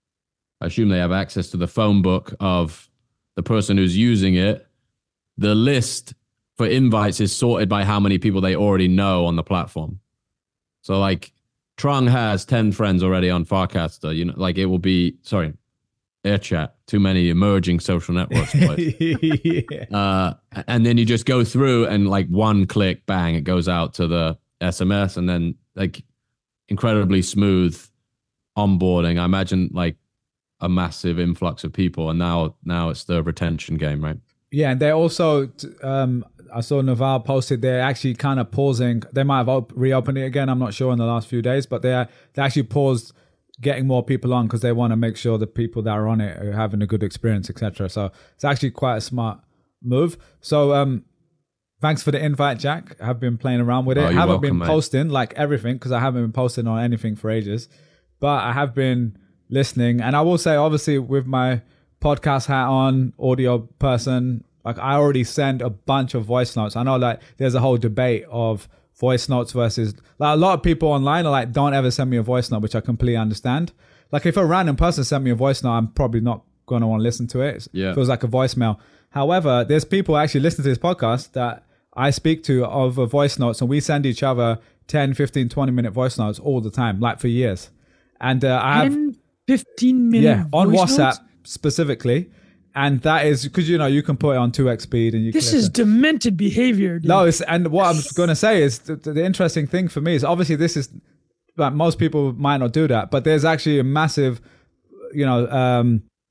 I assume they have access to the phone book of the person who's using it. The list for invites is sorted by how many people they already know on the platform. So like Trung has ten friends already on Farcaster, you know, like it will be, sorry, AirChat, too many emerging social networks. yeah. uh, and then you just go through and like one click, bang, it goes out to the S M S, and then like incredibly smooth onboarding. I imagine like a massive influx of people, and now now it's the retention game, right? Yeah, and they're also, um, I saw Naval posted, they're actually kind of pausing. They might have op- reopened it again, I'm not sure, in the last few days, but they're, they actually paused getting more people on because they want to make sure the people that are on it are having a good experience, et cetera. So it's actually quite a smart move. So um, thanks for the invite, Jack. I have been playing around with it. Oh, I you're haven't welcome, been mate. posting like everything because I haven't been posting on anything for ages, but I have been listening. And I will say, obviously, with my podcast hat on, audio person, like I already send a bunch of voice notes. I know like there's a whole debate of voice notes versus like a lot of people online are like, don't ever send me a voice note, which I completely understand. Like if a random person sent me a voice note, I'm probably not going to want to listen to it. Yeah. It feels like a voicemail. However, there's people actually listening to this podcast that I speak to over voice notes, and we send each other ten, fifteen, twenty minute voice notes all the time, like for years. And uh, I have ten, fifteen minute yeah, on voice WhatsApp notes? specifically. And that is because, you know, you can put it on two X speed and you This can is listen. demented behavior, dude. No, it's, and what I'm going to say is the, the interesting thing for me is obviously this is like most people might not do that, but there's actually a massive, you know, um,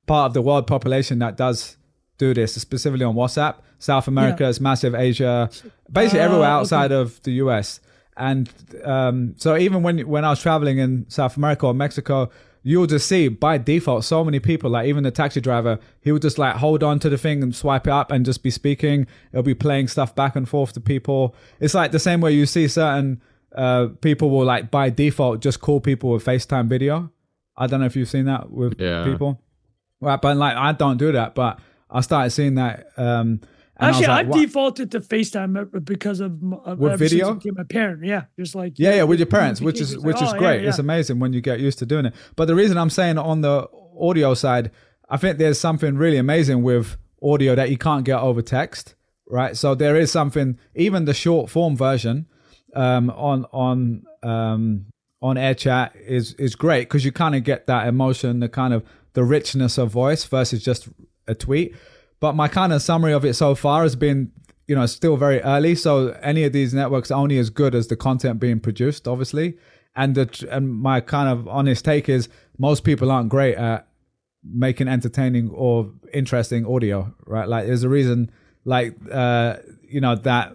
part of the world population that does do this, specifically on WhatsApp. South America yeah. is massive, Asia, basically uh, everywhere outside okay. of the U S. And um, so even when when I was traveling in South America or Mexico, you'll just see by default so many people, like even the taxi driver, he would just like hold on to the thing and swipe it up and just be speaking. It'll be playing stuff back and forth to people. It's like the same way you see certain uh, people will like by default just call people with FaceTime video. I don't know if you've seen that with yeah. people. Right, but like I don't do that, but I started seeing that. Um, Actually, I, like, I defaulted to FaceTime because of uh, with video. My parent, yeah, just like yeah, yeah, with your parents, which is which is oh, great. Yeah, yeah. It's amazing when you get used to doing it. But the reason I'm saying on the audio side, I think there's something really amazing with audio that you can't get over text, right? So there is something, even the short form version um, on on um, on AirChat is is great because you kind of get that emotion, the kind of the richness of voice versus just a tweet. But my kind of summary of it so far has been, you know, still very early. So any of these networks are only as good as the content being produced, obviously. And the and my kind of honest take is most people aren't great at making entertaining or interesting audio, right? Like there's a reason, like, uh, you know, that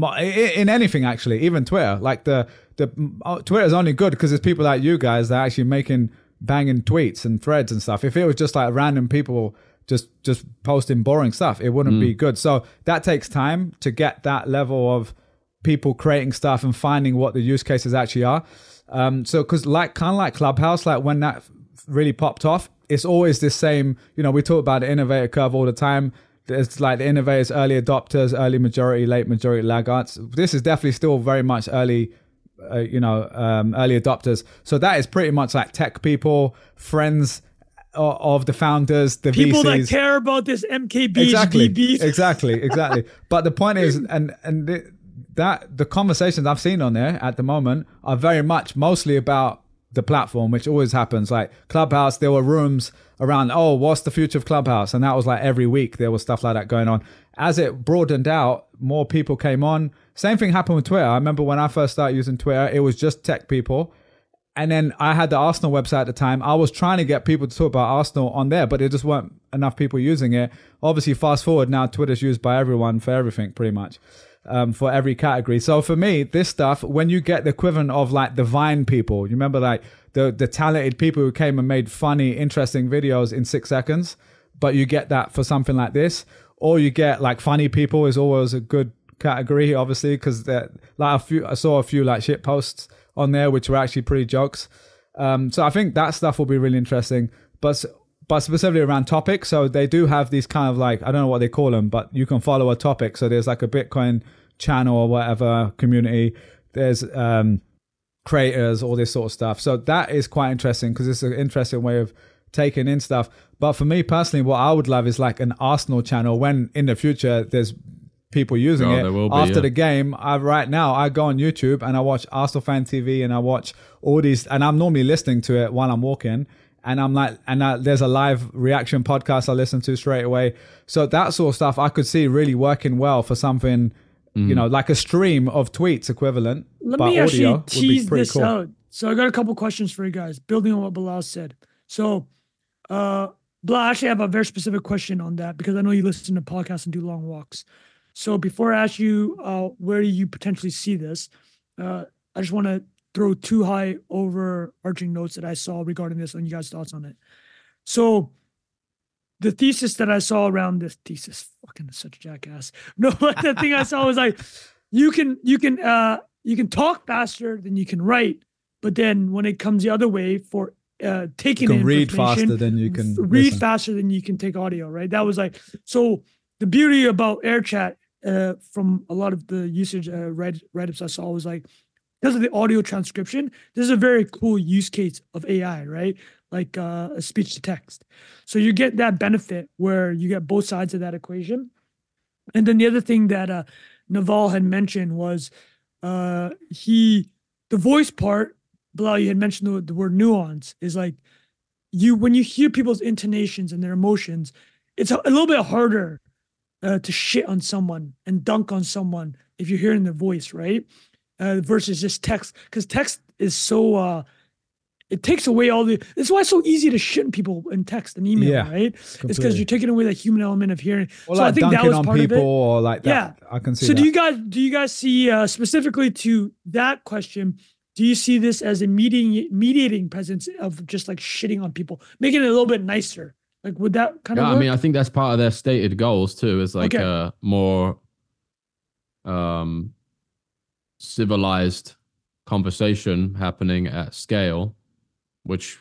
in anything, actually, even Twitter, like the, the Twitter is only good because there's people like you guys that are actually making banging tweets and threads and stuff. If it was just like random people just just posting boring stuff, it wouldn't mm. be good. So that takes time to get that level of people creating stuff and finding what the use cases actually are. Um, so because like kind of like Clubhouse, like when that really popped off, it's always the same. You know, we talk about the innovator curve all the time. It's like the innovators, early adopters, early majority, late majority laggards. This is definitely still very much early, uh, you know, um, early adopters. So that is pretty much like tech people, friends of the founders, the people V Cs. That care about this M K B exactly, beef. exactly, exactly. But the point is, and and the, that the conversations I've seen on there at the moment are very much mostly about the platform, which always happens. Like Clubhouse, there were rooms around, oh, what's the future of Clubhouse? And that was like every week there was stuff like that going on. As it broadened out, more people came on. Same thing happened with Twitter. I remember when I first started using Twitter, it was just tech people. And then I had the Arsenal website at the time. I was trying to get people to talk about Arsenal on there, but there just weren't enough people using it. Obviously, fast forward now, Twitter's used by everyone for everything, pretty much, um, for every category. So for me, this stuff, when you get the equivalent of like the Vine people, you remember like the, the talented people who came and made funny, interesting videos in six seconds, but you get that for something like this, or you get like funny people is always a good category, obviously, because like a few, I saw a few like shit posts on there, which were actually pretty jokes. Um, so I think that stuff will be really interesting, but but specifically around topics. So they do have these kind of like, I don't know what they call them, but you can follow a topic. So there's like a Bitcoin channel or whatever community. There's um, creators, all this sort of stuff. So that is quite interesting because it's an interesting way of taking in stuff. But for me personally, what I would love is like an Arsenal channel when in the future there's people using oh, it be, after yeah. the game. I right now I go on YouTube and I watch Arsenal Fan T V and I watch all these, and I'm normally listening to it while I'm walking, and I'm like, and I, there's a live reaction podcast I listen to straight away. So that sort of stuff I could see really working well for something, mm. you know, like a stream of tweets equivalent. Let but me audio actually tease this cool. out. So I got a couple questions for you guys, building on what Bilal said. So, uh, Bilal, I actually have a very specific question on that because I know you listen to podcasts and do long walks. So before I ask you uh, where you potentially see this, uh, I just want to throw two high overarching notes that I saw regarding this and you guys' thoughts on it. So the thesis that I saw around this thesis, fucking such a jackass. No, but the thing I saw was like, you can you can uh, you can talk faster than you can write, but then when it comes the other way for uh, taking you can in read faster than you can read listen. faster than you can take audio, right? That was like so. The beauty about AirChat uh, from a lot of the usage uh, write, write-ups I saw was like, because of the audio transcription, this is a very cool use case of A I, right? Like uh, a speech to text. So you get that benefit where you get both sides of that equation. And then the other thing that uh, Naval had mentioned was uh, he, the voice part, Bilal, you had mentioned the, the word nuance, is like, you when you hear people's intonations and their emotions, it's a, a little bit harder Uh, to shit on someone and dunk on someone if you're hearing their voice, right? Uh, versus just text, because text is so uh, it takes away all the. It's why it's so easy to shit on people in text and email, Yeah, right? completely. It's because you're taking away that human element of hearing. Or so like I think that dunking was on part people of it. or like that. Yeah, I can see So that. do you guys do you guys see uh, specifically to that question? Do you see this as a mediating mediating presence of just like shitting on people, making it a little bit nicer? Like, would that kind Yeah, of I work? mean, I think that's part of their stated goals too, is like Okay. a more um, civilized conversation happening at scale, which,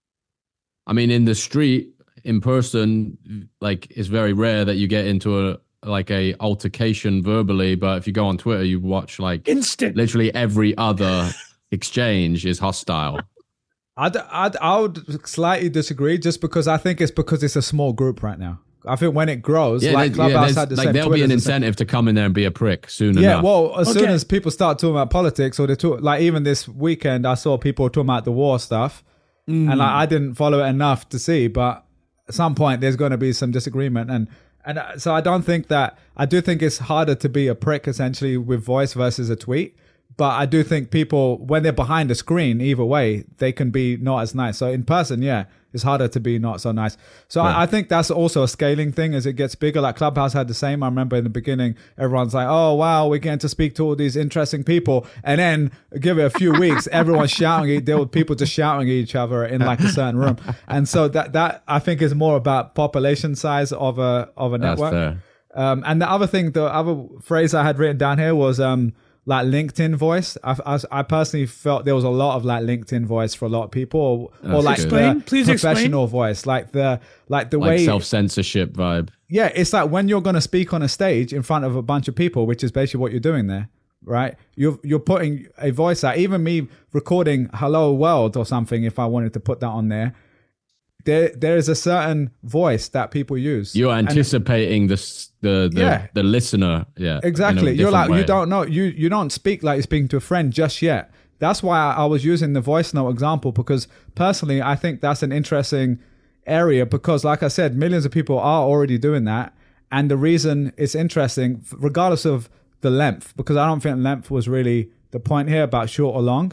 I mean, in the street, in person, like it's very rare that you get into a like a altercation verbally, but if you go on Twitter, you watch like Instant. literally every other exchange is hostile. I'd, I'd, I would slightly disagree just because I think it's because it's a small group right now. I think when it grows, Yeah, like there- Clubhouse yeah, there's- had the like same. there'll be an Twitter's the same. incentive to come in there and be a prick soon Yeah, enough. well, as soon Okay. as people start talking about politics or they talk, like even this weekend, I saw people talking about the war stuff, and like I didn't follow it enough to see, but at some point there's going to be some disagreement, and and uh, so I don't think that I do think it's harder to be a prick essentially with voice versus a tweet. But I do think people, when they're behind a screen, either way, they can be not as nice. So in person, yeah, it's harder to be not so nice. So Yeah. I, I think that's also a scaling thing as it gets bigger. Like Clubhouse had the same. I remember in the beginning, everyone's like, oh, wow, we're getting to speak to all these interesting people. And then give it a few weeks, everyone's shouting. There were people just shouting at each other in like a certain room. And so that, that I think is more about population size of a, of a That's network. fair. Um, and the other thing, the other phrase I had written down here was um, like LinkedIn voice. I, I, I personally felt there was a lot of like LinkedIn voice for a lot of people, or, or That's like good. Explain, the please explain. professional voice, like the like the Like way. self-censorship vibe. Yeah, it's like when you're going to speak on a stage in front of a bunch of people, which is basically what you're doing there, right? You're you're putting a voice out. Even me recording "Hello World" or something, if I wanted to put that on there. There, there is a certain voice that people use. You're And- anticipating the s- the the, Yeah. the listener. Yeah, Exactly. in a You're like, different you way. don't know, you you don't speak like you're speaking to a friend just yet. That's why I, I was using the voice note example, because personally, I think that's an interesting area because, like I said, millions of people are already doing that. And the reason it's interesting, regardless of the length, because I don't think length was really the point here about short or long.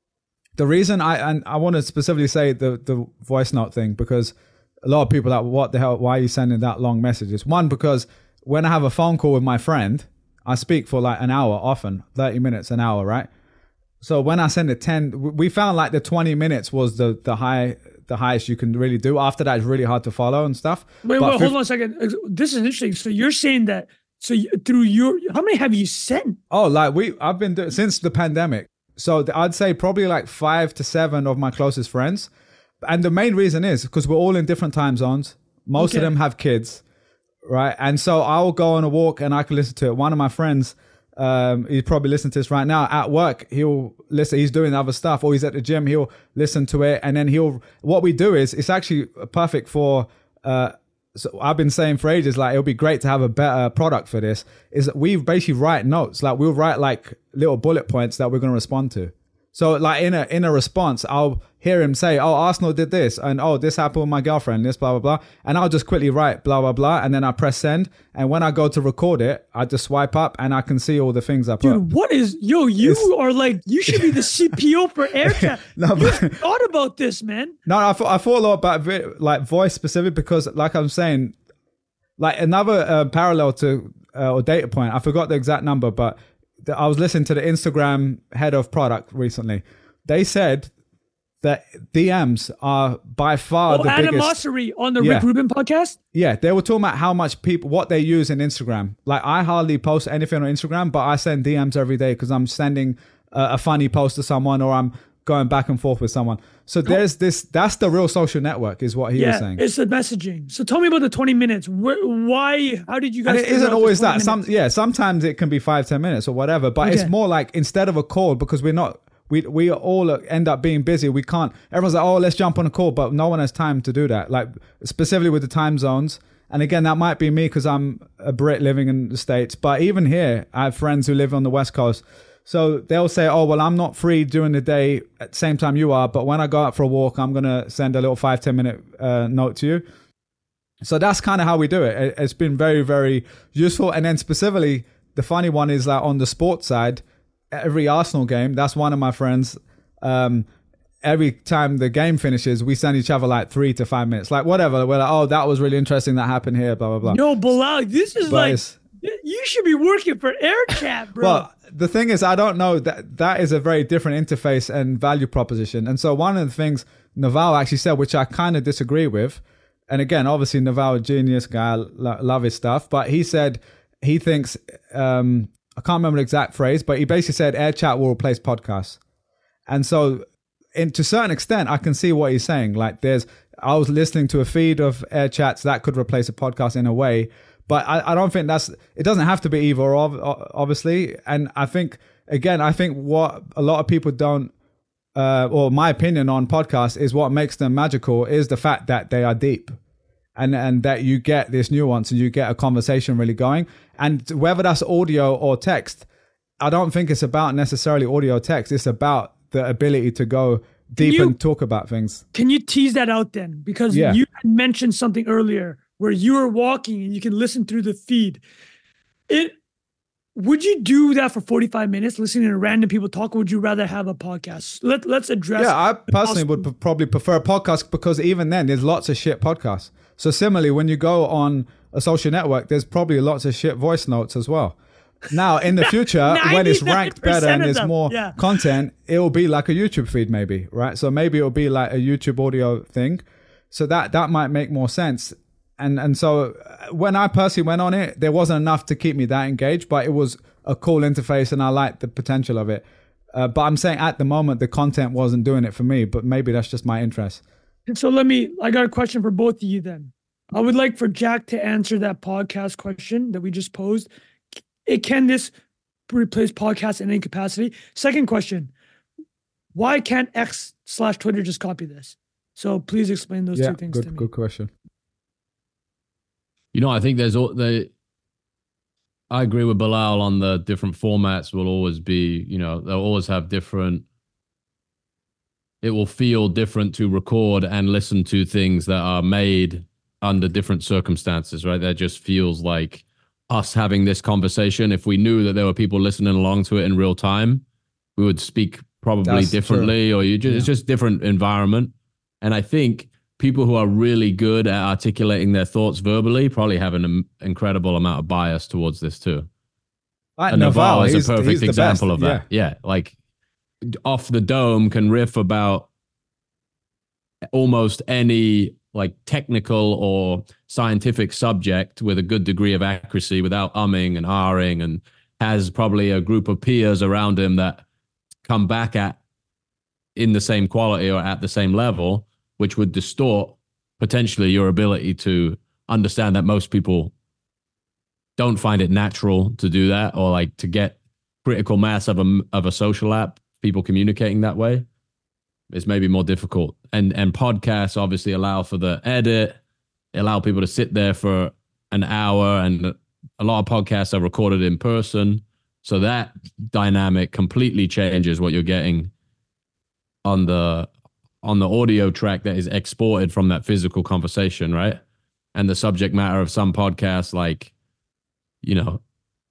The reason I, and I want to specifically say the, the voice note thing, because a lot of people are like, what the hell, why are you sending that long messages? One, because when I have a phone call with my friend, I speak for like an hour, often thirty minutes, an hour, right? So when I send it ten, we found like the twenty minutes was the, the high, the highest you can really do. After that, it's really hard to follow and stuff. Wait, But wait, fif- hold on a second. This is interesting. So you're saying that, so you, through your, how many have you sent? Oh, like we, I've been doing since the pandemic. So th- I'd say probably like five to seven of my closest friends. And the main reason is because we're all in different time zones. Most of Okay. them have kids, right? And so I'll go on a walk and I can listen to it. One of my friends, um, he's probably listening to this right now at work. He'll listen, he's doing other stuff, or he's at the gym. He'll listen to it. And then he'll, what we do is it's actually perfect for, uh, so I've been saying for ages, like, it'll be great to have a better product for this, is that we basically write notes. Like we'll write like little bullet points that we're going to respond to. So like in a, in a response, I'll hear him say, oh, Arsenal did this. And oh, this happened with my girlfriend, this, blah, blah, blah. And I'll just quickly write blah, blah, blah. And then I press send. And when I go to record it, I just swipe up and I can see all the things I put. Dude, what is, yo, you It's- are like, you should be the C P O for AirChat. No, You but- thought about this, man. No, I thought I thought a lot about vi- like voice specific because, like I'm saying, like another uh, parallel to uh, or data point. I forgot the exact number, but the, I was listening to the Instagram head of product recently. They said that D Ms are by far Oh, the Adam biggest. Mosseri on the Yeah. Rick Rubin podcast. Yeah, they were talking about how much people, what they use in Instagram. Like I hardly post anything on Instagram, but I send D Ms every day because I'm sending a, a funny post to someone or I'm going back and forth with someone. So there's this, that's the real social network is what he was Yeah, saying. it's the messaging. So tell me about the twenty minutes. Where, why, how did you guys And it figure isn't out the always twenty that. Some, minutes? yeah, sometimes it can be five, ten minutes or whatever, but Okay. it's more like instead of a call, because we're not, we we all end up being busy. We can't, everyone's like, oh, let's jump on a call, but no one has time to do that. Like specifically with the time zones. And again, that might be me because I'm a Brit living in the States. But even here, I have friends who live on the West Coast. So they'll say, oh, well, I'm not free during the day at the same time you are. But when I go out for a walk, I'm going to send a little five, ten minute uh, note to you. So that's kind of how we do it. it. It's been very, very useful. And then specifically, the funny one is that on the sports side, every Arsenal game, that's one of my friends. Um, every time the game finishes, we send each other like three to five minutes, like whatever. We're like, oh, that was really interesting. That happened here, blah, blah, blah. Yo, Bilal, this is But like, it's- you should be working for AirChat, bro. Well, the thing is, I don't know that that is a very different interface and value proposition. And so one of the things Naval actually said, which I kind of disagree with, and again, obviously Naval, a genius guy, lo- love his stuff, but he said he thinks, um, I can't remember the exact phrase, but he basically said AirChat will replace podcasts. And so in, to a certain extent, I can see what he's saying. Like there's, I was listening to a feed of AirChats that could replace a podcast in a way. But I, I don't think that's, it doesn't have to be either or, obviously. And I think, again, I think what a lot of people don't, uh, or my opinion on podcasts is what makes them magical is the fact that they are deep and, and that you get this nuance and you get a conversation really going. And whether that's audio or text, I don't think it's about necessarily audio or text. It's about the ability to go deep you, and talk about things. Can you tease that out then? Because Yeah. you mentioned something earlier where you are walking and you can listen through the feed. It would you do that for forty-five minutes, listening to random people talk, or would you rather have a podcast? Let, let's address. Yeah, I personally would p- probably prefer a podcast because even then there's lots of shit podcasts. So similarly, when you go on a social network, there's probably lots of shit voice notes as well. Now, in the future, when it's ranked better and there's more yeah. content, it will be like a YouTube feed maybe, right? So maybe it'll be like a YouTube audio thing. So that that might make more sense. And and so when I personally went on it, there wasn't enough to keep me that engaged, but it was a cool interface and I liked the potential of it. Uh, but I'm saying at the moment, the content wasn't doing it for me, but maybe that's just my interest. So let me, I got a question for both of you then. I would like for Jack to answer that podcast question that we just posed. It, can this replace podcasts in any capacity? Second question, why can't X slash Twitter just copy this? So please explain those yeah, two things good, to me. good question. You know, I think there's all the. I agree with Bilal on the different formats will always be, you know, they'll always have different. It will feel different to record and listen to things that are made under different circumstances, right? That just feels like us having this conversation. If we knew that there were people listening along to it in real time, we would speak probably That's differently, true. or you just, Yeah. it's just different environment. And I think people who are really good at articulating their thoughts verbally probably have an um, incredible amount of bias towards this too. Like And Naval Naval is he's- a perfect he's the example best. of that. Yeah. like off the dome can riff about almost any like technical or scientific subject with a good degree of accuracy without umming and ahhing, and has probably a group of peers around him that come back at in the same quality or at the same level, which would distort potentially your ability to understand that most people don't find it natural to do that, or like to get critical mass of a, of a social app, people communicating that way. It's maybe more difficult. And and podcasts obviously allow for the edit, allow people to sit there for an hour, and a lot of podcasts are recorded in person. So that dynamic completely changes what you're getting on the on the audio track that is exported from that physical conversation, right? And the subject matter of some podcasts, like, you know,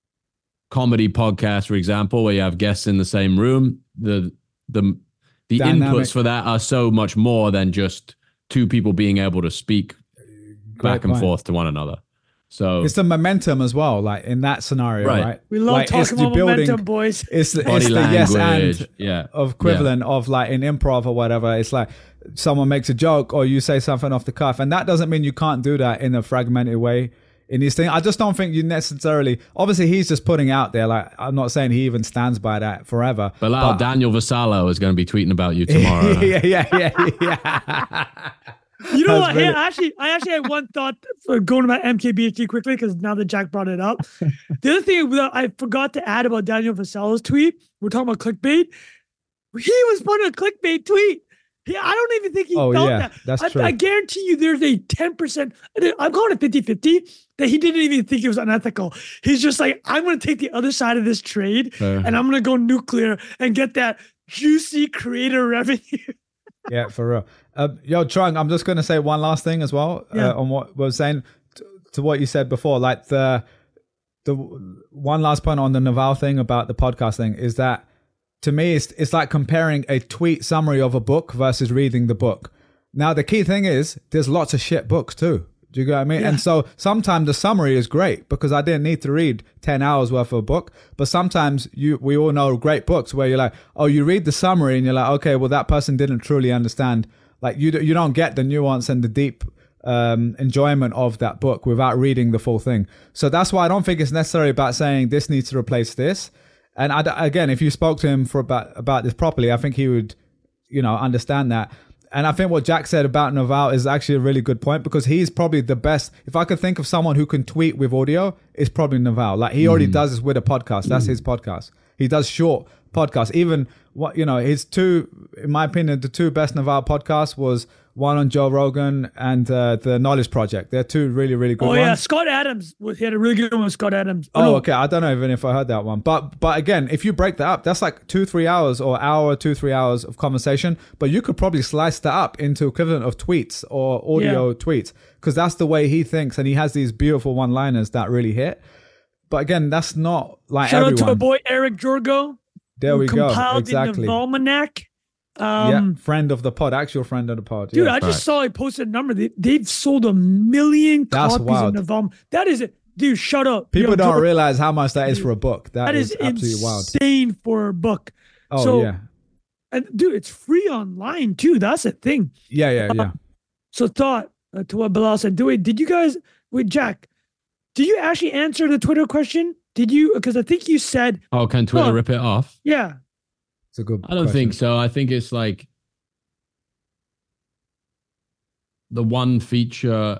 comedy podcasts, for example, where you have guests in the same room, the the the Dynamic. inputs for that are so much more than just two people being able to speak back and point. forth to one another. So It's the momentum as well, like in that scenario, Right. right? We love Like, it's talking the about building- momentum, boys. It's, the- body it's the yes language, and yeah, of equivalent of like in improv or whatever. It's like someone makes a joke or you say something off the cuff, and that doesn't mean you can't do that in a fragmented way in these things. I just don't think you necessarily. Obviously, he's just putting out there. Like, I'm not saying he even stands by that forever. Bilal, but- Daniel Vassallo is going to be tweeting about you tomorrow. yeah, yeah, yeah, yeah. You know That's what? Hey, brilliant. I actually, I actually had one thought for going about M K B H D quickly, because now that Jack brought it up. The other thing that I forgot to add about Daniel Vassallo's tweet, we're talking about clickbait. He was putting a clickbait tweet. He, I don't even think he Oh, felt yeah, that. that's I, true. I guarantee you there's a ten percent, I'm calling it fifty-fifty, that he didn't even think it was unethical. He's just like, I'm going to take the other side of this trade Fair. and I'm going to go nuclear and get that juicy creator revenue. Yeah, for real. Uh, yo, Trung, I'm just going to say one last thing as well Yeah. uh, on what we were saying to, to what you said before. Like the the one last point on the Naval thing about the podcast thing is that to me, it's, it's like comparing a tweet summary of a book versus reading the book. Now, the key thing is there's lots of shit books too. Do you get what I mean? Yeah. And so sometimes the summary is great because I didn't need to read ten hours worth of a book. But sometimes you, we all know great books where you're like, oh, you read the summary and you're like, okay, well, that person didn't truly understand. Like you, you don't get the nuance and the deep um, enjoyment of that book without reading the full thing. So that's why I don't think it's necessarily about saying this needs to replace this. And I, again, if you spoke to him for about, about this properly, I think he would, you know, understand that. And I think what Jack said about Naval is actually a really good point because he's probably the best. If I could think of someone who can tweet with audio, it's probably Naval. Like he already mm. does this with a podcast. That's mm. his podcast. He does short podcasts. Even what, you know, his two, in my opinion, the two best Naval podcasts was one on Joe Rogan and uh, the Knowledge Project. They're two really, really good oh, ones. Oh yeah, Scott Adams. He had a really good one with Scott Adams. Oh, oh no. Okay. I don't know even if I heard that one. But but again, if you break that up, that's like two, three hours or hour, two, three hours of conversation. But you could probably slice that up into equivalent of tweets or audio yeah. tweets because that's the way he thinks. And he has these beautiful one-liners that really hit. But again, that's not like Shout everyone. Shout out to a boy, Eric Jorgo. There we go. Compiled exactly. in the Almanac. Um, yeah, friend of the pod, actual friend of the pod. Dude, yeah. I just right. saw he posted a number. They, they've sold a million That's copies wild. of Navalm. That is it. Dude, shut up. People Yo, don't Jordan, realize how much that is for a book. That, that is, is absolutely wild. Insane for a book. Oh, so, yeah. And dude, it's free online too. That's the thing. Yeah, yeah, yeah. Uh, so thought uh, to what Bilal said. Do wait, did you guys, wait, Jack, did you actually answer the Twitter question? Did you, because I think you said. Oh, can Twitter oh, rip it off? Yeah. It's a good I don't question. think so. I think it's like, the one feature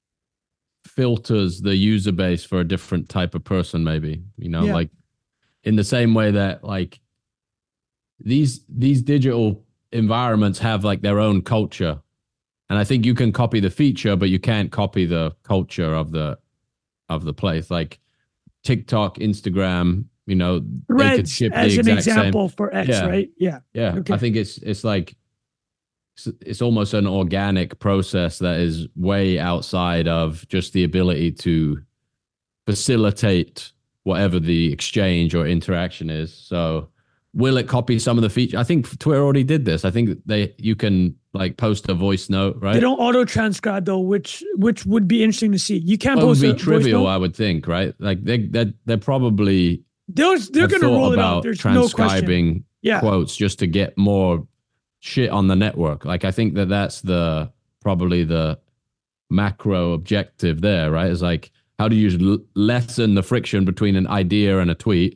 filters the user base for a different type of person, maybe, you know, yeah. like in the same way that like these, these digital environments have like their own culture. And I think you can copy the feature, but you can't copy the culture of the, of the place. Like TikTok, Instagram, you know, Threads they could ship as the an exact example same. for X, yeah. right? Yeah. Yeah. Okay. I think it's, it's like, it's almost an organic process that is way outside of just the ability to facilitate whatever the exchange or interaction is. So will it copy some of the features? I think Twitter already did this. I think they you can like post a voice note, right? They don't auto transcribe though, which which would be interesting to see. You can't well, post it would a be trivial, voice note. I would think, right? Like they they they're probably they're they're going to roll it out. There's transcribing no question. Yeah. quotes just to get more shit on the network. Like I think that that's the probably the macro objective there, right? Is like how do you l- lessen the friction between an idea and a tweet?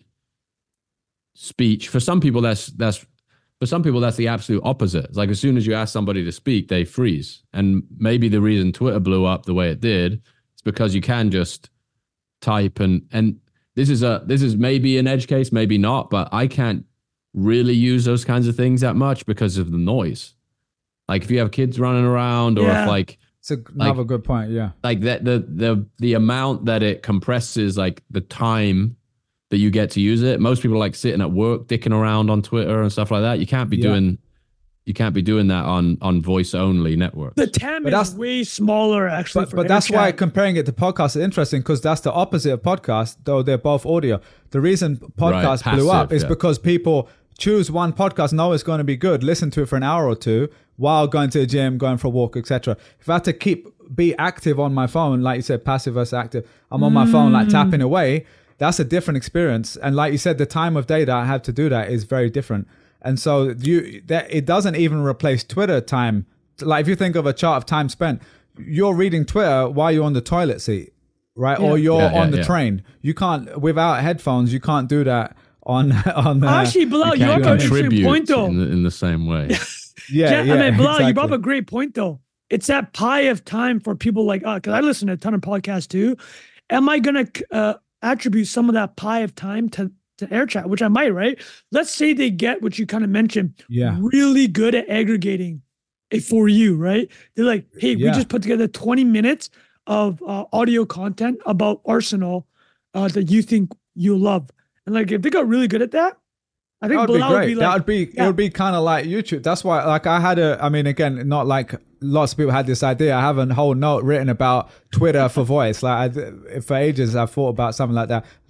Speech for some people that's that's for some people that's the absolute opposite. It's like as soon as you ask somebody to speak, they freeze. And maybe the reason Twitter blew up the way it did is because you can just type and and this is a this is maybe an edge case, maybe not, but I can't really use those kinds of things that much because of the noise. Like if you have kids running around or yeah. if like it's another like, good point. Yeah. Like that the the the amount that it compresses like the time that you get to use it. Most people like sitting at work, dicking around on Twitter and stuff like that. You can't be yeah. doing you can't be doing that on on voice only networks. The T A M but is way smaller actually. But, but that's chat. Why comparing it to podcasts is interesting because that's the opposite of podcast, though they're both audio. The reason podcasts right, blew up is yeah. because people choose one podcast, know it's going to be good, listen to it for an hour or two while going to the gym, going for a walk, et cetera. If I had to keep be active on my phone, like you said, passive versus active, I'm on mm. my phone like tapping away. That's a different experience. And like you said, the time of day that I have to do that is very different. And so you that it doesn't even replace Twitter time. Like if you think of a chart of time spent, you're reading Twitter while you're on the toilet seat, right? Yeah. Or you're yeah, yeah, on the yeah. train. You can't, without headphones, you can't do that on on the, actually Bilal, you, you brought up a great point though in the, in the same way. yeah, yeah, I mean, Bilal, exactly. you brought up a great point though. It's that pie of time for people like us, because I listen to a ton of podcasts too. Am I gonna uh, attribute some of that pie of time to to AirChat, which I might, right? Let's say they get what you kind of mentioned, yeah, really good at aggregating it for you, right? They're like, hey, yeah. we just put together twenty minutes of uh, audio content about Arsenal uh, that you think you'll love. And like, if they got really good at that, I think that would be great. Would be like, that would be, yeah. it would be kind of like YouTube. That's why, like I had a, I mean, again, not like lots of people had this idea. I have a whole note written about Twitter for voice. Like I, for ages, I thought about something like that.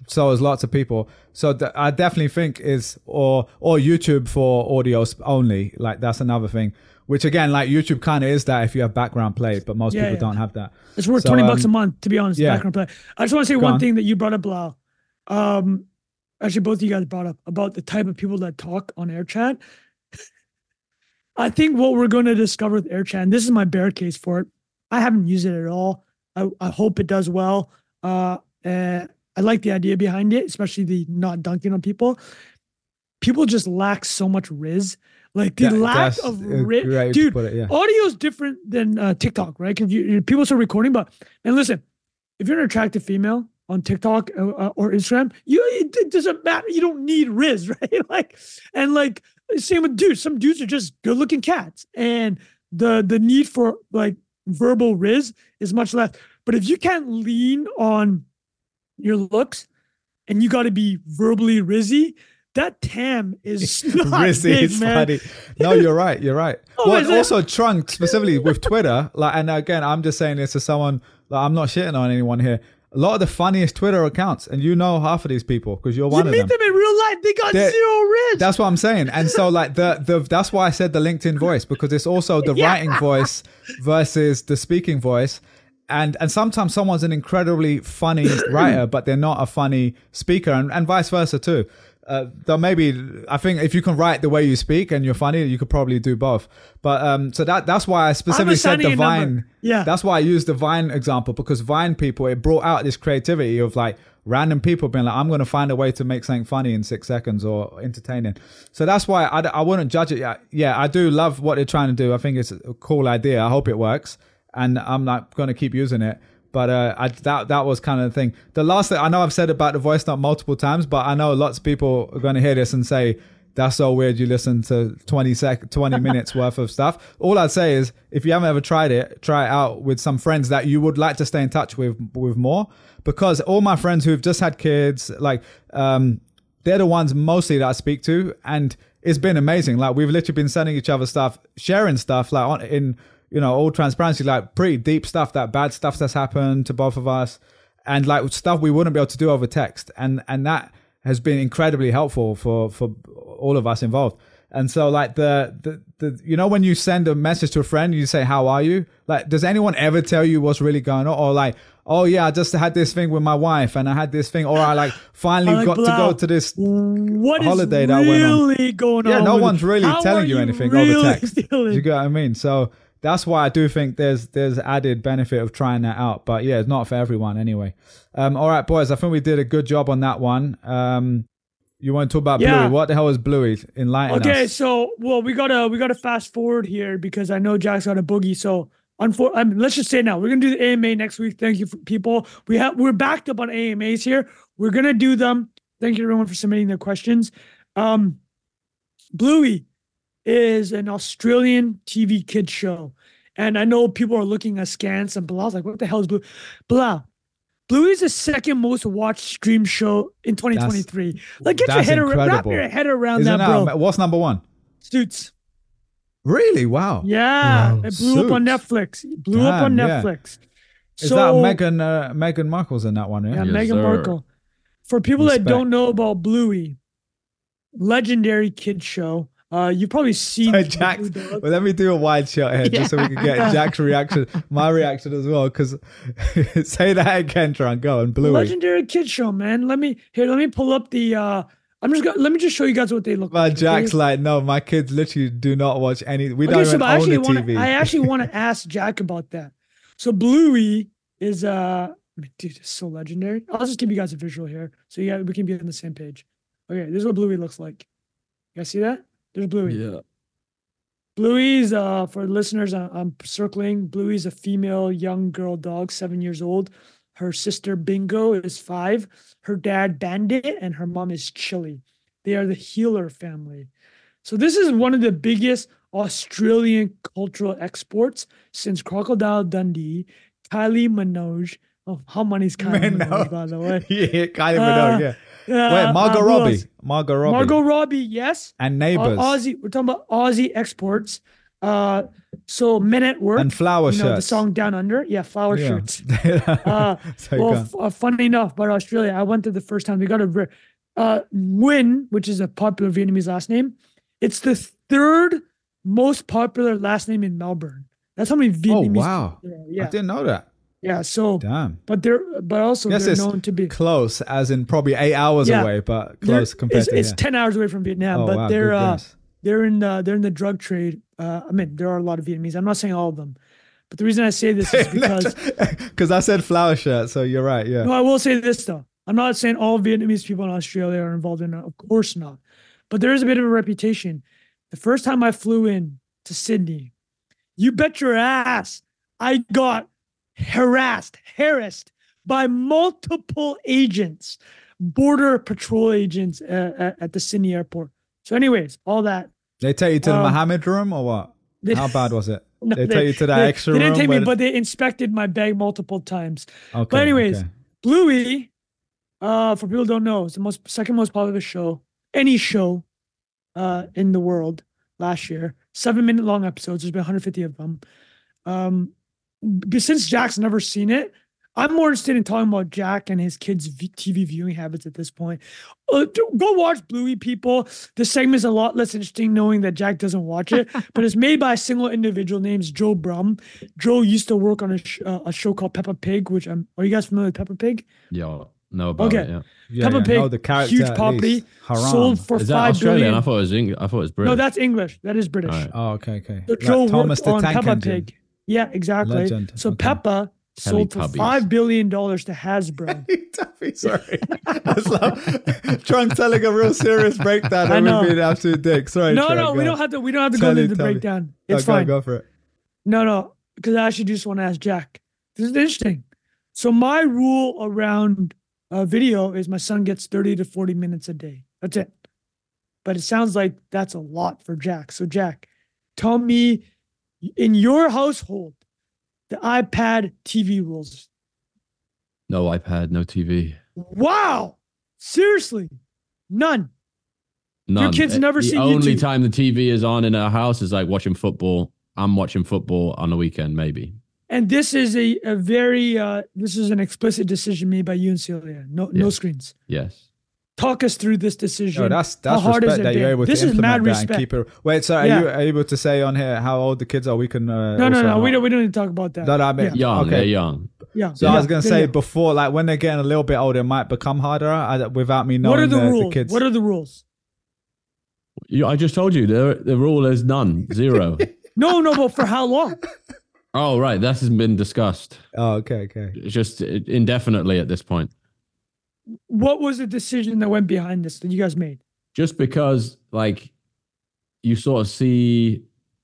so is lots of people. So th- I definitely think is or or YouTube for audio only. Like that's another thing. Which again, like YouTube kind of is that if you have background play, but most yeah, people yeah. don't have that. It's worth so, twenty um, bucks a month, to be honest. yeah. Background play. I just want to say Go one on. thing that you brought up, Blau. Um, actually, both of you guys brought up about the type of people that talk on air chat. I think what we're going to discover with air chat, and this is my bear case for it. I haven't used it at all. I, I hope it does well. Uh, uh, I like the idea behind it, especially the not dunking on people. People just lack so much riz. Like the That- lack that's of a riz. great way to Dude, put it, yeah. audio is different than uh, TikTok, right? Because you, you- people start recording. But, and listen, if you're an attractive female on TikTok uh, uh, or Instagram, you it, it doesn't matter. You don't need riz, right? Like, and like, same with dudes. Some dudes are just good looking cats. And the the need for like verbal riz is much less. But if you can't lean on your looks and you got to be verbally rizzy, that T A M is not Rizzy big, is man. funny. No, you're right. You're right. Oh, well, is it? also Trunk specifically with Twitter. Like, and again, I'm just saying this to someone. Like, I'm not shitting on anyone here. A lot of the funniest Twitter accounts, and you know half of these people because you're You one of meet them. them in real life, they got They're- zero riz. That's what I'm saying. And so like the the that's why I said the LinkedIn voice, because it's also the Yeah. writing voice versus the speaking voice. And and sometimes someone's an incredibly funny writer, but they're not a funny speaker, and, and vice versa too. Uh, though maybe I think if you can write the way you speak and you're funny, you could probably do both. But um, so that that's why I specifically said assigning the a number. Vine. Yeah. That's why I used the Vine example, because Vine people, it brought out this creativity of like random people being like, I'm going to find a way to make something funny in six seconds or entertaining. So that's why I, I wouldn't judge it. Yeah, yeah, I do love what they're trying to do. I think it's a cool idea. I hope it works. And I'm not going to keep using it. But uh, I, that that was kind of the thing. The last thing I know I've said about the voice note multiple times, but I know lots of people are going to hear this and say, that's so weird you listen to twenty sec, twenty minutes worth of stuff. All I'd say is, if you haven't ever tried it, try it out with some friends that you would like to stay in touch with with more. Because all my friends who've just had kids, like um, they're the ones mostly that I speak to. And it's been amazing. Like we've literally been sending each other stuff, sharing stuff like on, in... you know, all transparency, like pretty deep stuff, that bad stuff that's happened to both of us, and like stuff we wouldn't be able to do over text. And and that has been incredibly helpful for, for all of us involved. And so like the, the, the, you know, when you send a message to a friend, you say, how are you? Like, does anyone ever tell you what's really going on? Or like, oh yeah, I just had this thing with my wife and I had this thing, or I like finally I like got to Blau. go to this What is holiday that went on. really going Yeah, on? no with one's it? really How telling are you anything really over text. feeling? You get what I mean? So that's why I do think there's there's added benefit of trying that out. But yeah, it's not for everyone anyway. Um, all right, boys, I think we did a good job on that one. Um, you want to talk about Yeah. Bluey? What the hell is Bluey? Enlighten Okay, us. so well, we gotta we gotta fast forward here because I know Jack's got a boogie. So, unfor- I mean, let's just say now we're gonna do the A M A next week. Thank you, for people. We have we're backed up on A M As here. We're gonna do them. Thank you everyone for submitting their questions. Um, Bluey is an Australian T V kids show, and I know people are looking askance and Blau's like, "What the hell is Blue?" Blau. Bluey is the second most watched stream show in twenty twenty-three. Like, get your that's head around, wrap incredible. your head around Isn't that, bro. that, what's number one? Suits. Really? Wow. Yeah, Wow. it blew up on Suits. Netflix. It blew up on Damn, yeah. Netflix. Is so, that Meghan uh, Meghan Markle's in that one? Yeah. Yeah, Yes, Meghan sir. Markle. For people Respect. that don't know about Bluey, legendary kid show. Uh, you've probably seen Hey, the Jack's, Blue Dog. well, let me do a wide shot here just so we can get Jack's reaction, my reaction as well. Because say that again, Tron. Go and Bluey. Legendary kid show, man. Let me here. Let me pull up the. Uh, I'm just gonna let me just show you guys what they look Man, like. Jack's okay? like, no, my kids literally do not watch any. We Okay, don't so even I own actually the want T V. to. I actually want to ask Jack about that. So Bluey is uh, I mean, dude, it's so legendary. I'll just give you guys a visual here, so yeah, we can be on the same page. Okay, this is what Bluey looks like. You guys see that? There's Bluey. Yeah. Bluey's, uh, for listeners, I- I'm circling. Bluey's a female young girl dog, seven years old. Her sister Bingo is five. Her dad Bandit and her mom is Chili. They are the Healer family. So this is one of the biggest Australian cultural exports since Crocodile Dundee, Kylie Minogue. Oh, how money's Kylie Minogue, Minogue. by the way? yeah, kind of Uh, know, yeah. Uh, Wait, Margot uh, who Robbie. else? Margot Robbie. Margot Robbie, yes. and Uh, Neighbours. Aussie, we're talking about Aussie exports. Uh, so Men at Work and flower you know, shirts. the song Down Under, yeah, flower Yeah. shirts. uh, So you well, can't- f- uh, funny enough, but Australia, I went there the first time. We got a re- uh, Nguyen, which is a popular Vietnamese last name. It's the third most popular last name in Melbourne. That's how many oh Vietnamese. wow, people there are. I Yeah, didn't know that. yeah. So, Damn. but they're but also Guess they're it's known to be close, as in probably eight hours Yeah. away, but they're- close compared it's, to it's here. ten hours away from Vietnam, Oh but wow, they're good uh, guess. they're in uh, they're in the drug trade. Uh, I mean, there are a lot of Vietnamese. I'm not saying all of them, but the reason I say this is because Because I said flower shirt, so you're right. Yeah. no, I will say this though. I'm not saying all Vietnamese people in Australia are involved in it. Of course not. But there is a bit of a reputation. The first time I flew in to Sydney, you bet your ass I got harassed, harassed by multiple agents, border patrol agents uh, at, at the Sydney airport. So, anyways, all that. They take you to the Um, Mohammed room or what? They, How bad was it? No, they take you to that they, extra They didn't room take me, where- but they inspected my bag multiple times. Okay, But anyways, okay. Bluey, uh, for people who don't know, it's the most second most popular show, any show, uh, in the world last year. Seven minute long episodes. There's been one hundred fifty of them. Um, b- since Jack's never seen it, I'm more interested in talking about Jack and his kids' v- T V viewing habits at this point. Uh, d- go watch Bluey, people. This segment is a lot less interesting knowing that Jack doesn't watch it, but it's made by a single individual named Joe Brum. Joe used to work on a, sh- uh, a show called Peppa Pig, which I'm. Are you guys familiar with Peppa Pig? Yeah, know about Okay. it. Yeah. Yeah, Peppa yeah, Pig, no, the character huge at property, least. Haram. sold for Is that five Australian? billion. I thought it was Eng- I thought it was British. No, that's English. That is British. All right. Oh, okay, okay. So Like Joe Thomas worked the on Tank Peppa Engine. Pig. Yeah, exactly. Legend. So Okay. Peppa sold for Teletubbies. five billion dollars to Hasbro. Taffy, sorry. That's like Trunk telling a real serious breakdown. I It know. would be an absolute dick. Sorry, no, Trunk, no, we go. don't have to. We don't have to go Tell into me, the tell me. breakdown. No, It's go, fine. Go for it. No, no, because I actually just want to ask Jack. This is interesting. So my rule around uh, video is my son gets thirty to forty minutes a day. That's it. But it sounds like that's a lot for Jack. So Jack, tell me, in your household, the iPad T V rules. No iPad, no T V. Wow. Seriously. None. None. kids never the seen only YouTube? time the T V is on in our house is like watching football. I'm watching football on the weekend, maybe. And this is a, a very, uh, this is an explicit decision made by you and Celia. No, no Yeah. screens. Yes. Talk us through this decision. No, that's How that's hard is respect it that you're been? able This to is mad implement that respect. and keep it. Wait, so are Yeah. you able to say on here how old the kids are? We can. Uh, No, no, also no. We not- don't. We don't need to talk about that. No, no, I mean, Yeah. Young. Okay. They're young. Yeah. So yeah, I was gonna yeah, say yeah. before, like when they're getting a little bit older, it might become harder uh, without me knowing What are the the, rules? the kids. What are the rules? You, I just told you the the rule is none, zero. No, no, but for how long? Oh, right. That hasn't been discussed. Oh, okay, okay. It's just indefinitely at this point. What was the decision that went behind this that you guys made? Just because, like, you sort of see,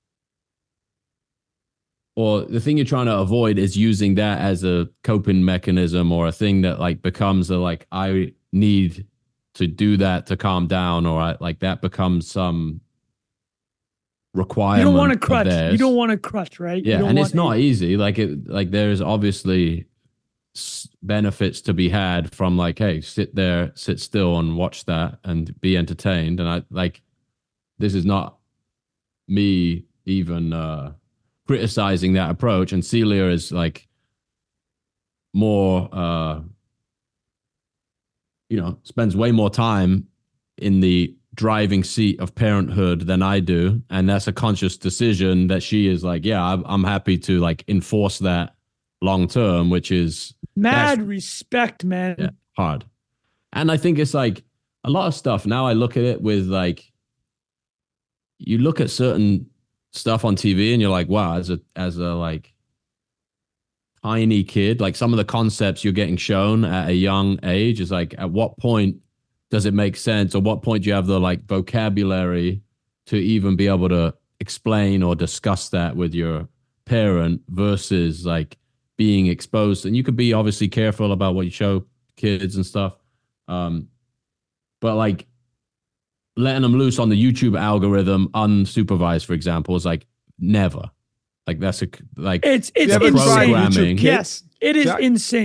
or the thing you're trying to avoid is using that as a coping mechanism or a thing that like becomes a like I need to do that to calm down, or I, like that becomes some requirement. You don't want to of crutch. You theirs. don't want to crutch, right? You Yeah, don't and it's want not a- easy. Like it, like there's obviously s- benefits to be had from like, hey, sit there, sit still, and watch that, and be entertained. And I like, this is not me even uh, criticizing that approach. And Celia is like more, uh, you know, spends way more time in the driving seat of parenthood than I do, and that's a conscious decision that she is like, yeah, I'm, I'm happy to like enforce that long term, which is Mad That's- respect, man. yeah, hard. And I think it's like a lot of stuff now I look at it with like, you look at certain stuff on T V and you're like, wow, as a as a like tiny kid, like some of the concepts you're getting shown at a young age is like, at what point does it make sense, or what point do you have the like vocabulary to even be able to explain or discuss that with your parent versus like being exposed? And you could be obviously careful about what you show kids and stuff, um but like letting them loose on the YouTube algorithm unsupervised, for example, is like never. Like that's a like It's it's You ever tried insane. YouTube Programming. Kids? Yes, it is Jack? insane.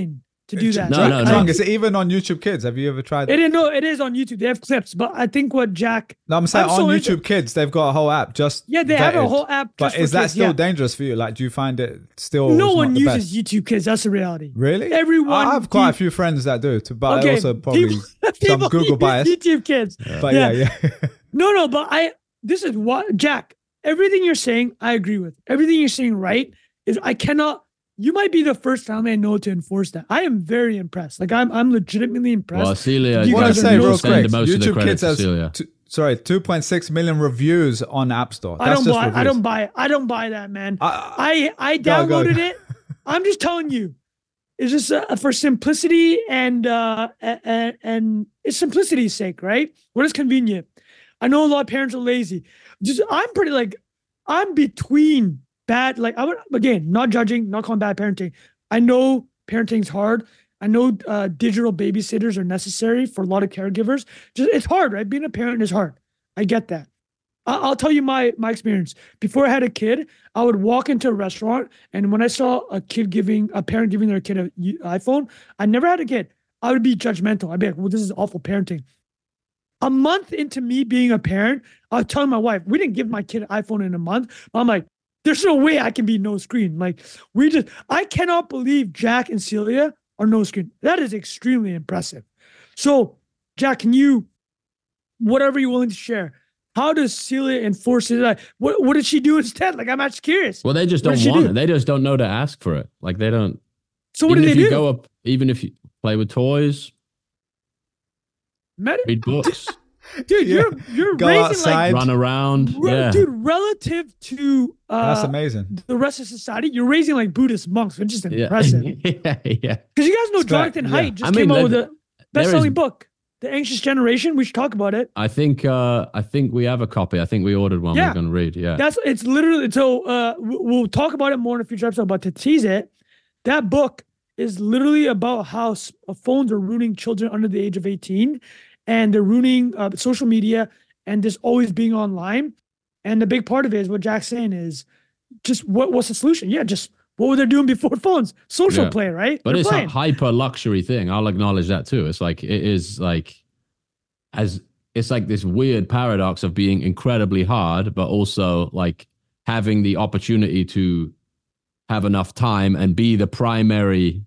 to do that. No, no, no. Drunk, is it even on YouTube Kids? Have you ever tried? It is, no, it is on YouTube. They have clips, but I think what Jack. No, I'm saying I'm on so YouTube into- Kids, they've got a whole app just. Yeah, they have a vetted. whole app. But just for is that kids, still yeah. dangerous for you? Like, do you find it still? No not one the uses best? YouTube Kids. That's the reality. Really? Everyone. I have quite a deep- few friends that do, too, but Okay, also probably people- some people Google use bias. YouTube Kids. But yeah, yeah. No, no, but I. This is what Jack. Everything you're saying, I agree with. Everything you're saying, right? Is I cannot. You might be the first family I know to enforce that. I am very impressed. Like I'm, I'm legitimately impressed. Well, Celia, You I want guys to are say no real send quick, most of the YouTube credit Kids to has Celia. two, sorry two point six million reviews on App Store. I That's don't just buy. reviews. I don't buy. I don't buy that, man. I- I I Go, go. downloaded it. I'm just telling you, it's just uh, for simplicity and uh and, and it's simplicity's sake, right? What is convenient? I know a lot of parents are lazy. Just I'm pretty like I'm between bad. Like I would again not judging, not calling bad parenting. I know parenting's hard. I know uh, digital babysitters are necessary for a lot of caregivers. Just it's hard, right? Being a parent is hard. I get that. I- I'll tell you my my experience. Before I had a kid, I would walk into a restaurant, and when I saw a kid giving a parent giving their kid an iPhone, I never had a kid. I would be judgmental. I'd be like, "Well, this is awful parenting." A month into me being a parent, I was telling my wife, we didn't give my kid an iPhone in a month. I'm like, there's no way I can be no screen. Like, we just, I cannot believe Jack and Celia are no screen. That is extremely impressive. So, Jack, can you, whatever you're willing to share, how does Celia enforce it? Like, what, what did she do instead? Like, I'm actually curious. Well, they just What don't does she want do? it. They just don't know to ask for it. Like they don't. So, what even do if they you do? go up, even if you play with toys, Med- read books, dude, Yeah. you're, you're Go raising outside. run around. like, re- Yeah. dude, relative to uh, That's amazing. the rest of society, you're raising like Buddhist monks, which is Yeah. impressive. yeah. Yeah. Because you guys know It's Jonathan fact, Haidt yeah. just I mean, came out there- with a there best-selling is- book, The Anxious Generation. We should talk about it. I think. Uh, I think we have a copy. I think we ordered one. Yeah. We're gonna read. Yeah. That's it's literally so. Uh, w- we'll talk about it more in a future episode. But to tease it, that book is literally about how s- uh, phones are ruining children under the age of eighteen, and they're ruining uh, social media and just always being online. And the big part of it is what Jack's saying is just what what's the solution? Yeah, just what were they doing before phones? Social Yeah. play, right? But They're it's playing. a hyper luxury thing. I'll acknowledge that too. It's like it is like as it's like this weird paradox of being incredibly hard, but also like having the opportunity to have enough time and be the primary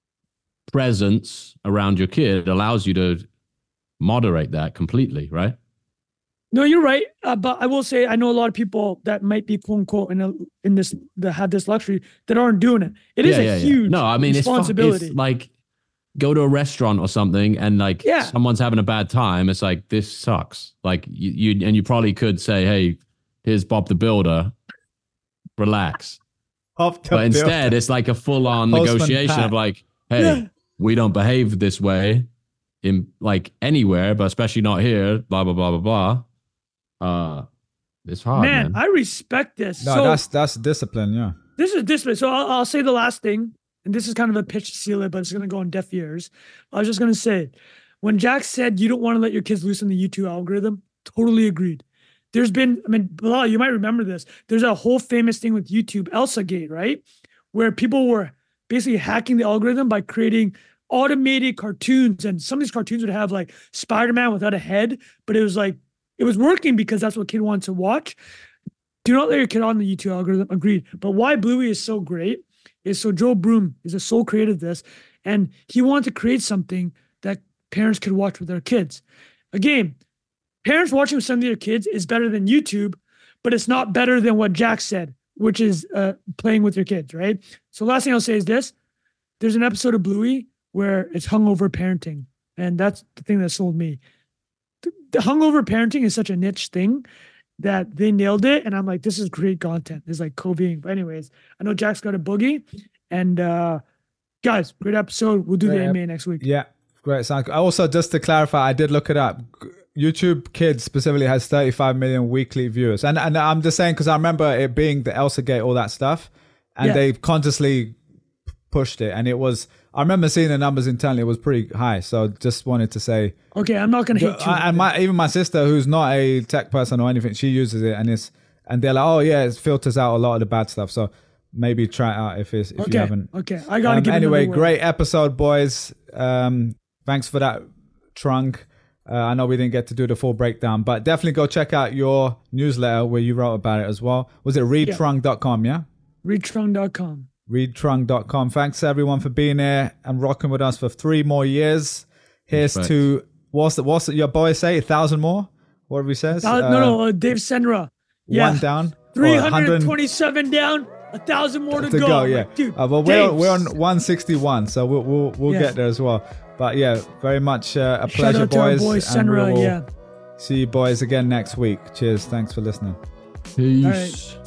presence around your kid allows you to moderate that completely, right? No, you're right. Uh, but I will say, I know a lot of people that might be quote unquote in a, in this that have this luxury that aren't doing it. It is Yeah, a yeah, yeah. huge No, I mean it's, fu- responsibility. it's like go to a restaurant or something and like Yeah. someone's having a bad time. It's like this sucks. Like you, you and you probably could say, "Hey, here's Bob the Builder. Relax." Off the But instead, bill. it's like a full-on Postman negotiation Pat. of like, "Hey, Yeah. we don't behave this way in like anywhere, but especially not here." Blah blah blah blah blah. Uh, it's hard, man, man. I respect this. No, so that's that's discipline. Yeah. this is this way. So I'll, I'll say the last thing, and this is kind of a pitch to seal it, but it's going to go on deaf ears. I was just going to say, when Jack said you don't want to let your kids loose in the YouTube algorithm, totally agreed. There's been, I mean, Bilal, you might remember this. There's a whole famous thing with YouTube, Elsa Gate, right? Where people were basically hacking the algorithm by creating automated cartoons. And some of these cartoons would have like Spider-Man without a head, but it was like, it was working because that's what kid wants to watch. Do not let your kid on the YouTube algorithm. Agreed. But why Bluey is so great is so Joe Broom is the sole creator of this, and he wanted to create something that parents could watch with their kids. Again, parents watching with some of their kids is better than YouTube, but it's not better than what Jack said, which is uh, playing with your kids, right? So last thing I'll say is this. There's an episode of Bluey where it's hungover parenting, and that's the thing that sold me. The, the hungover parenting is such a niche thing that they nailed it, and I'm like, this is great content. It's like Kobeing. But anyways, I know Jack's got a boogie, and uh, guys, great episode. We'll do Great the ep- A M A next week. Yeah, great. Sounds good. Also, just to clarify, I did look it up. YouTube Kids specifically has thirty-five million weekly viewers, and and I'm just saying because I remember it being the Elsa Gate, all that stuff, and Yeah. they consciously pushed it, and it was. I remember seeing the numbers internally; it was pretty high. So just wanted to say, Okay, I'm not gonna hate you. and my even my sister, who's not a tech person or anything, she uses it, and it's and they're like, oh yeah, it filters out a lot of the bad stuff. So maybe try it out if it's, if okay. you haven't. Okay, I gotta um, give anyway, another great episode, boys. Um, thanks for that, Trunk. Uh, I know we didn't get to do the full breakdown, but definitely go check out your newsletter where you wrote about it as well. Was it read trunk dot com, yeah? read trunk dot com. read trunk dot com. Thanks everyone for being here and rocking with us for three more years. Here's Respect. to what's the, what's the, your boy say? A thousand more? Whatever he says. Uh, no, no, uh, Dave Senra. Yeah. One down. three hundred twenty-seven down. A thousand more to, to go. go. Yeah. Like, dude, uh, well, we're we're on one sixty-one, so we'll we'll, we'll yeah. get there as well. But yeah, very much uh, a pleasure, Shout out boys. To our boy Senra, we'll yeah. See you boys again next week. Cheers. Thanks for listening. Peace.